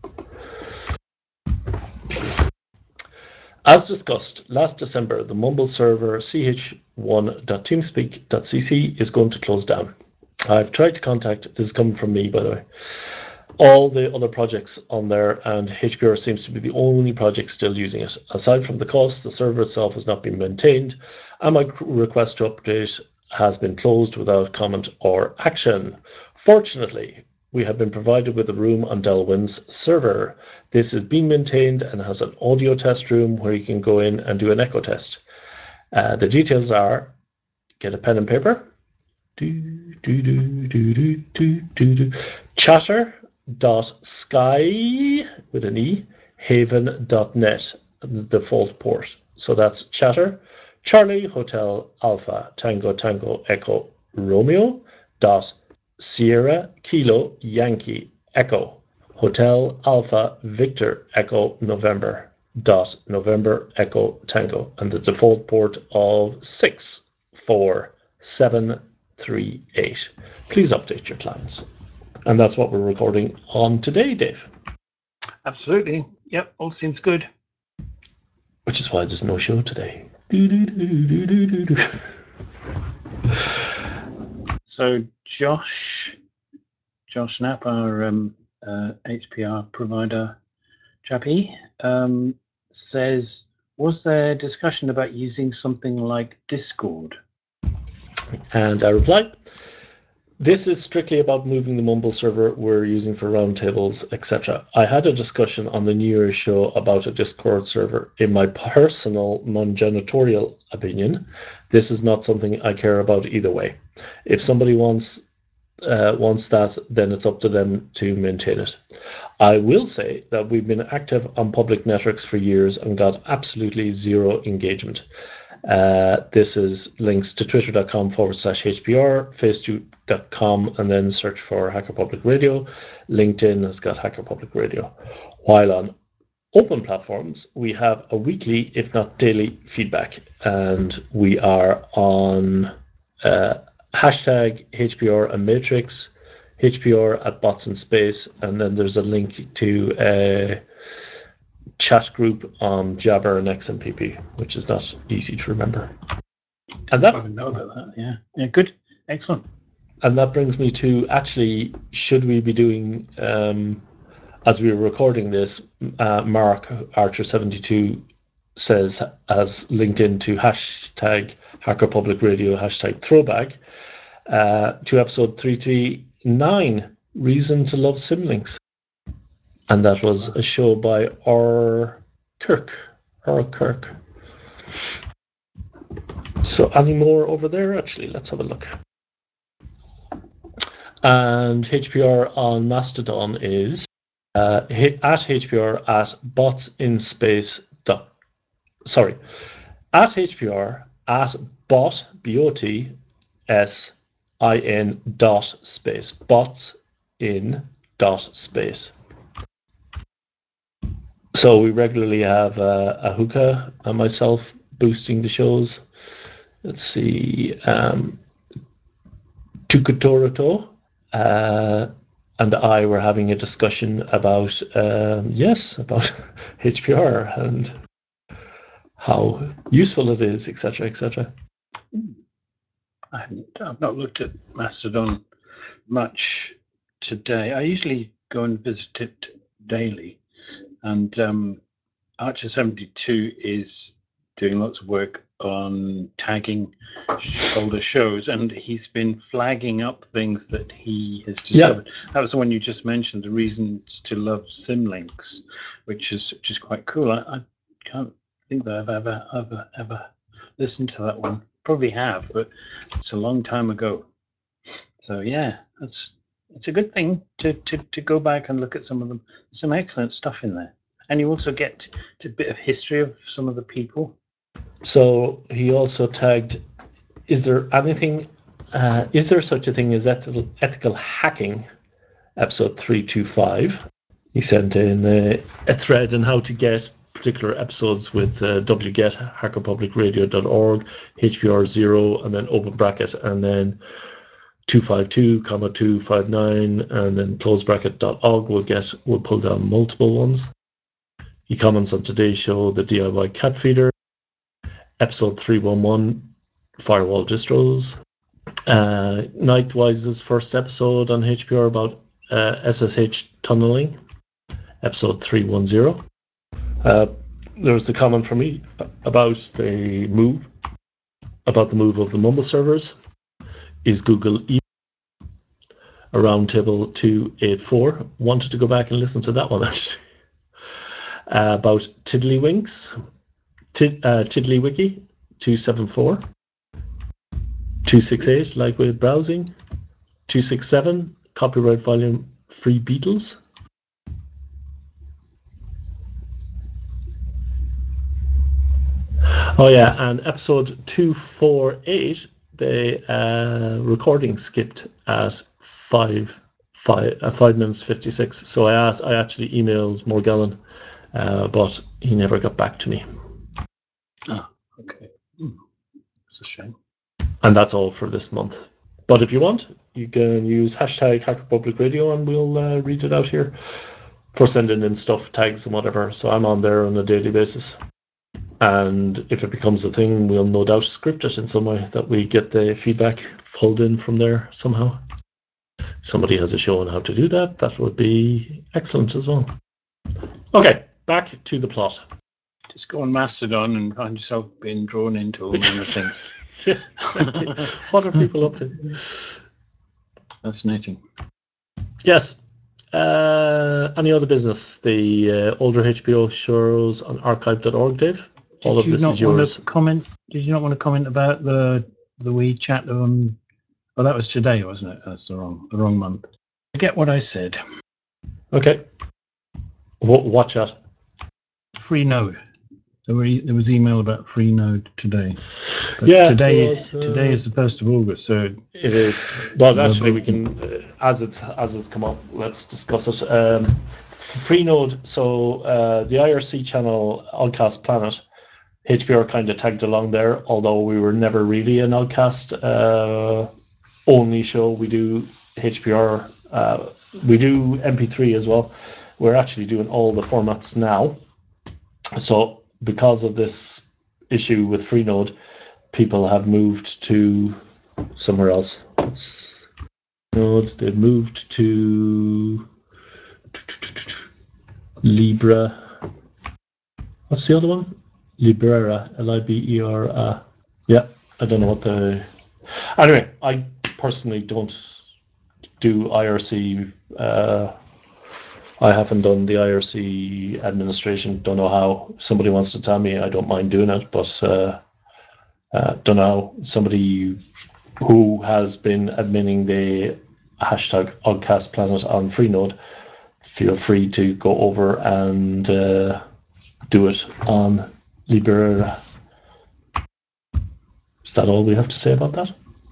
As discussed last December, the Mumble server c h one dot teamspeak dot c c is going to close down. I've tried to contact, this is coming from me by the way, all the other projects on there, and H P R seems to be the only project still using it. Aside from the cost, the server itself has not been maintained, and my request to update has been closed without comment or action. Fortunately, we have been provided with a room on Delwyn's server. This is being maintained and has an audio test room where you can go in and do an echo test. Uh, the details are, get a pen and paper. Do, do, do, do, do, do, do, do. Chatter dot sky with an e haven dot net, the default port. So that's chatter Charlie Hotel Alpha Tango Tango Echo Romeo dot Sierra Kilo Yankee Echo Hotel Alpha Victor Echo November dot November Echo Tango, and the default port of six four seven three eight. Please update your clients. And that's what we're recording on today, Dave. Absolutely. Yep. All seems good. Which is why there's no show today. Do, do, do, do, do, do, do. So Josh, Josh Knapp, our um, uh, H P R provider, Chappie, um, says, was there discussion about using something like Discord? And I replied, this is strictly about moving the Mumble server we're using for roundtables, et cetera. I had a discussion on the New Year's show about a Discord server. In my personal, non-janitorial opinion, this is not something I care about either way. If somebody wants uh, wants that, then it's up to them to maintain it. I will say that we've been active on public networks for years and got absolutely zero engagement. Uh, this is links to twitter.com forward slash HPR, facebook.com, and then search for Hacker Public Radio. LinkedIn has got Hacker Public Radio. While on open platforms, we have a weekly, if not daily, feedback, and we are on uh, hashtag H P R and Matrix, H P R at Bots in Space, and then there's a link to a chat group on Jabber and X M P P, which is not easy to remember. And that, I didn't know about that. Yeah, yeah, good, excellent. And that brings me to actually, should we be doing, um, as we were recording this, uh, Mark Archer seventy-two says has linked into hashtag Hacker Public Radio, hashtag throwback, uh, to episode three thirty-nine, Reason to Love Simlinks. And that was a show by R. Kirk. R. Kirk. So any more over there? Actually, let's have a look. And H P R on Mastodon is uh, at H P R at bots in space. Dot, sorry, at H P R at bot b o t s i n dot space bots in dot space. So we regularly have uh, Ahuka and myself boosting the shows. Let's see, um, Tukutoroto uh, and I were having a discussion about, um, yes, about H P R and how useful it is, et cetera, et cetera. I haven't, I've not looked at Mastodon much today. I usually go and visit it daily, and um, Archer seventy-two is doing lots of work on tagging older shows, and he's been flagging up things that he has discovered. Yeah. That was the one you just mentioned, the Reasons to Love Simlinks, which is which is quite cool. I, I can't think that I've ever ever ever listened to that one. Probably have, but it's a long time ago. So yeah, that's it's a good thing to, to, to go back and look at some of them. There's some excellent stuff in there. And you also get to a bit of history of some of the people. So he also tagged, is there anything, uh, is there such a thing as ethical, ethical hacking, episode three twenty-five. He sent in a, a thread on how to get particular episodes with uh, wget, hacker public radio dot org, H P R zero, and then open bracket, and then two fifty-two, comma two fifty-nine, and then close bracket dot org will get, will pull down multiple ones. He comments on today's show, the D I Y cat feeder, episode three eleven, firewall distros, uh, Nightwise's first episode on H P R about uh, S S H tunneling, episode three ten. Uh, there was the comment from me about the move, about the move of the Mumble servers. Is Google e- a roundtable two eighty-four? Wanted to go back and listen to that one actually. Uh, about Tiddlywinks, Tid, uh, Tiddlywiki two seventy-four, two sixty-eight, lightweight browsing, two sixty-seven, copyright volume free Beatles. Oh yeah, and episode two forty-eight, the uh, recording skipped at five five uh, five minutes fifty-six. So I asked, I actually emailed Morgellon, uh, but he never got back to me. Oh, okay. Hmm. That's a shame. And that's all for this month. But if you want, you can use hashtag Hacker Public Radio, and we'll uh, read it out here for sending in stuff, tags, and whatever. So I'm on there on a daily basis. And if it becomes a thing, we'll no doubt script it in some way that we get the feedback pulled in from there somehow. Somebody has a show on how to do that. That would be excellent as well. Okay, back to the plot. Just go on Mastodon and find yourself being drawn into all kinds of things. Yeah, exactly. What are people up to? Fascinating. Yes. Uh, any other business? The uh, older H B O shows on archive dot org, Dave? All Did of you this not is want yours. to comment? Did you not want to comment about the the wee chat on? Well, that was today, wasn't it? That's the wrong the wrong month. Forget what I said. Okay. What, what chat? Freenode. There, were, there was email about Freenode today. But Yeah, today there was, uh, today is the first of August, so It is. Well, They're actually, we voting. can, uh, as it's as it's come up, let's discuss it. Um, Freenode. So uh, the I R C channel, Oddcast Planet, H B R kind of tagged along there. Although we were never really an Oddcast uh, only show. We do H P R. Uh, we do M P three as well. We're actually doing all the formats now. So because of this issue with Freenode, people have moved to somewhere else. It's, they've moved to Libra. What's the other one? Librera. L I B E R A. Yeah, I don't know what the. Anyway, I personally don't do I R C. Uh, I haven't done the I R C administration. Don't know how. Somebody wants to tell me, I don't mind doing it, but uh, uh, don't know. Somebody who has been adminning the hashtag Oddcast Planet on Freenode, feel free to go over and uh, do it on Libera. Is that all we have to say about that?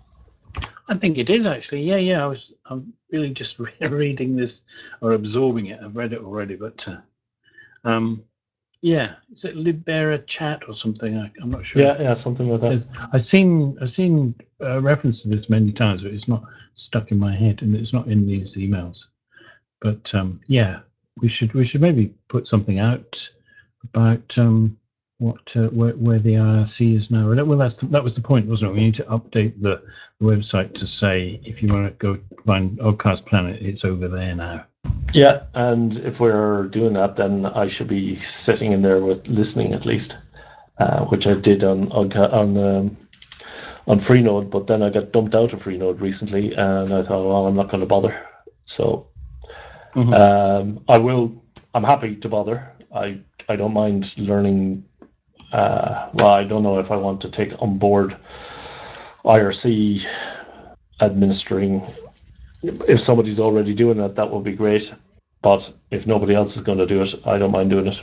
I think it is actually. Yeah, yeah. I was. I'm really just re- reading this or absorbing it. I've read it already, but uh, um, yeah. Is it Libera Chat or something? I, I'm not sure. Yeah, yeah, something like that. I've seen I've seen uh, reference to this many times, but it's not stuck in my head, and it's not in these emails. But um, yeah, we should we should maybe put something out about um, what uh, where, where the I R C is now. Well, that's the, that was the point, wasn't it? We need to update the, the website to say if you want to go find Oddcast Planet, it's over there now. Yeah, and if we're doing that, then I should be sitting in there with listening at least, uh, which I did on on on, um, on Freenode, but then I got dumped out of Freenode recently, and I thought, well, I'm not going to bother. So Mhm. um, I will. I'm happy to bother. I I don't mind learning. Uh, well, I don't know if I want to take on board I R C administering. If somebody's already doing that, that would be great. But if nobody else is going to do it, I don't mind doing it.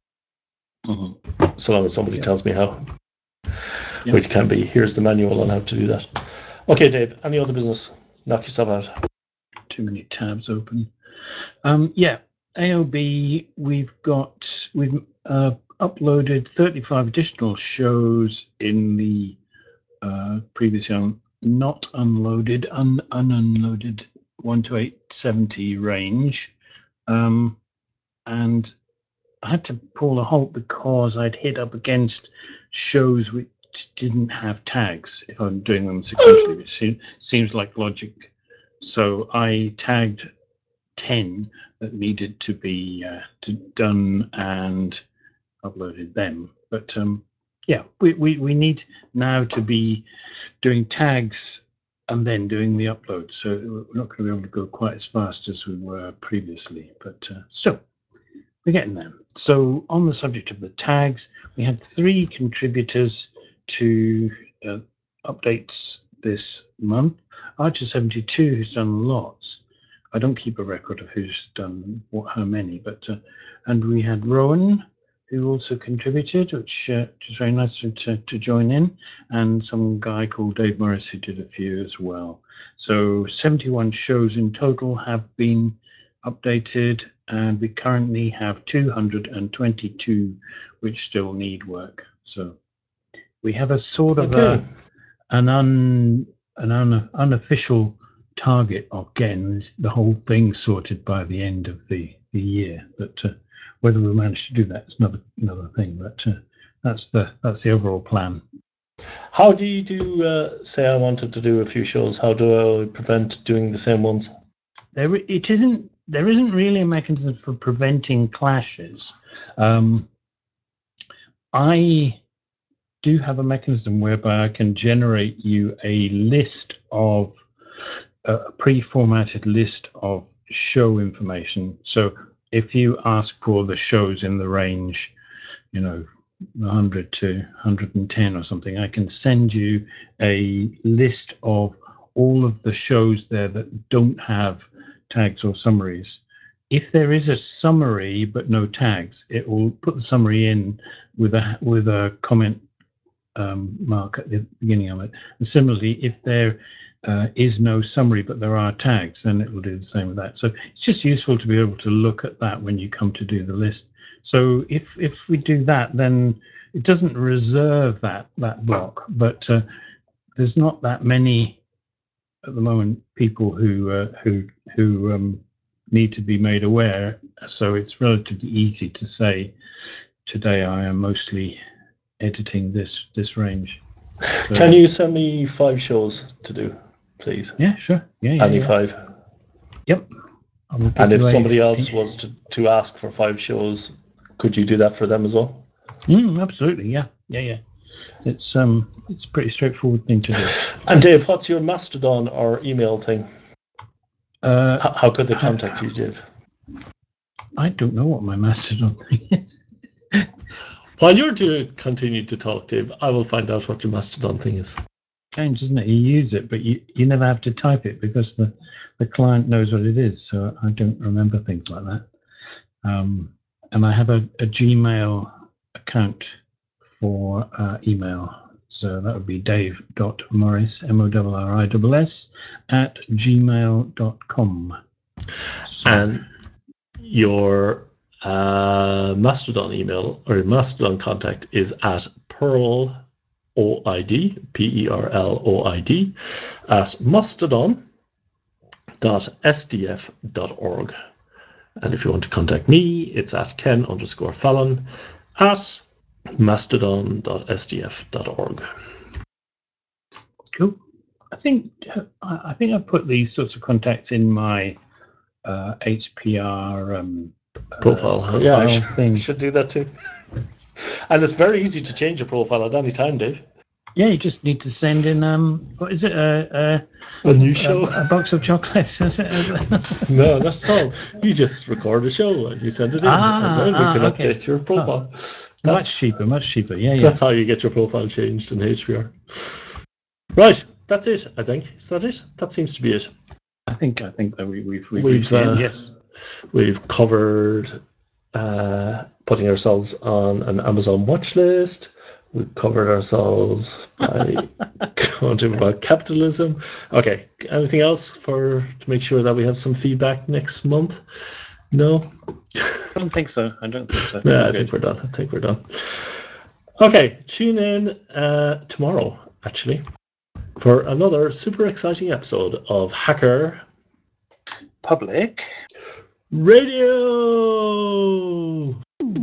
Mhm. So long as somebody Yeah. tells me how. Yeah. Which can be, here's the manual on how to do that. Okay, Dave, any other business? Knock yourself out. Too many tabs open. Um, yeah, A O B. We've got we've uh, uploaded thirty-five additional shows in the uh, previously un, not unloaded, un, ununloaded one to eight seventy range, um, and I had to pull a halt because I'd hit up against shows which didn't have tags if I'm doing them sequentially, which se- seems like logic. So I tagged ten that needed to be uh, to done and uploaded them. But um, yeah, we, we, we need now to be doing tags and then doing the upload. So we're not going to be able to go quite as fast as we were previously, but uh, still, we're getting there. So on the subject of the tags, we had three contributors to uh, updates this month. Archer seventy-two, who's done lots. I don't keep a record of who's done what, how many, but uh, and we had Rowan, who also contributed, which, uh, which is very nice to, to, to join in, and some guy called Dave Morris who did a few as well. So seventy-one shows in total have been updated, and we currently have two hundred twenty-two which still need work. So we have a sort of Okay. a, an un, an un, unofficial target of getting the whole thing sorted by the end of the, the year. But uh, whether we manage to do that is another another thing. But uh, that's the that's the overall plan. How do you do, uh, say I wanted to do a few shows, how do I prevent doing the same ones? There, it isn't there isn't really a mechanism for preventing clashes. Um, I do have a mechanism whereby I can generate you a list of a pre-formatted list of show information. So if you ask for the shows in the range, you know, one hundred to one hundred ten or something, I can send you a list of all of the shows there that don't have tags or summaries. If there is a summary but no tags, it will put the summary in with a with a comment um, mark at the beginning of it. And similarly, if there uh, is no summary but there are tags, then it will do the same with that. So it's just useful to be able to look at that when you come to do the list. So if if we do that, then it doesn't reserve that that block, but uh, there's not that many at the moment people who uh, who who um, need to be made aware. So it's relatively easy to say, today I am mostly editing this this range. So, Can you send me five shows to do, please? Yeah, sure. Yeah, yeah. Any yeah. five. Yep. I will give And if you a- somebody else was to, to ask for five shows, could you do that for them as well? Mm, absolutely. Yeah, yeah, yeah. It's um, it's a pretty straightforward thing to do. And Dave, what's your Mastodon or email thing? Uh, How, how could they contact you, Dave? I don't know what my Mastodon thing is. While you're to continue to talk, Dave, I will find out what your Mastodon thing is. Strange, isn't it? You use it, but you, you never have to type it because the, the client knows what it is. So I don't remember things like that. Um, and I have a, a Gmail account for uh, email. So that would be dave.morris, M O R R I S S, at gmail dot com. So, And your uh, Mastodon email or your Mastodon contact is at Perl O I D, P E R L O I D, at mastodon dot s d f dot org. And if you want to contact me, it's at ken underscore Fallon at mastodon dot s d f dot org. cool. I think I I think I put these sorts of contacts in my uh, H P R um, Profile. uh, Yeah, I profile should, thing. should do that too. And it's very easy to change a profile at any time, Dave. Yeah, you just need to send in um, what is it? A A new a, show. a, a box of chocolates. Is it? No, that's all. You just record a show and you send it in, Ah, and then we ah, can okay. update your profile. Oh, That's much cheaper, much cheaper. Yeah, yeah. that's how you get your profile changed in H P R. Right, that's it. I think is that it. That seems to be it. I think I think that we, we've we've, We've reached the end. uh, Yes. we've covered uh, putting ourselves on an Amazon watch list. We've covered ourselves by going to about capitalism. Okay, anything else for to make sure that we have some feedback next month? No. I don't think so. I don't think so. Yeah, We're I good. think we're done. I think we're done. Okay, tune in uh, tomorrow, actually, for another super exciting episode of Hacker Public. Radio.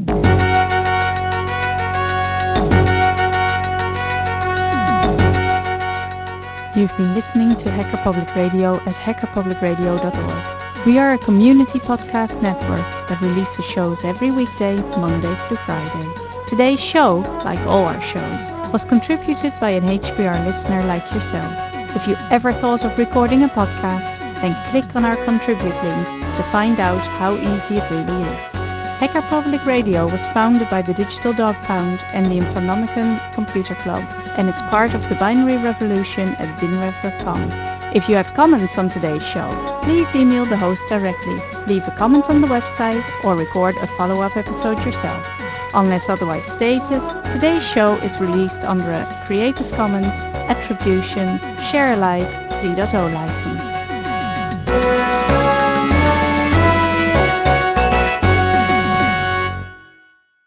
You've been listening to Hacker Public Radio at hacker public radio dot org. We are a community podcast network that releases shows every weekday, Monday through Friday. Today's show, like all our shows, was contributed by an H P R listener like yourself. If you ever thought of recording a podcast, then click on our contribute link to find out how easy it really is. Hacker Public Radio was founded by the Digital Dog Pound and the Infonomicon Computer Club and is part of the binary revolution at binrev dot com. If you have comments on today's show, please email the host directly, leave a comment on the website, or record a follow-up episode yourself. Unless otherwise stated, today's show is released under a Creative Commons Attribution Share Alike three point oh license.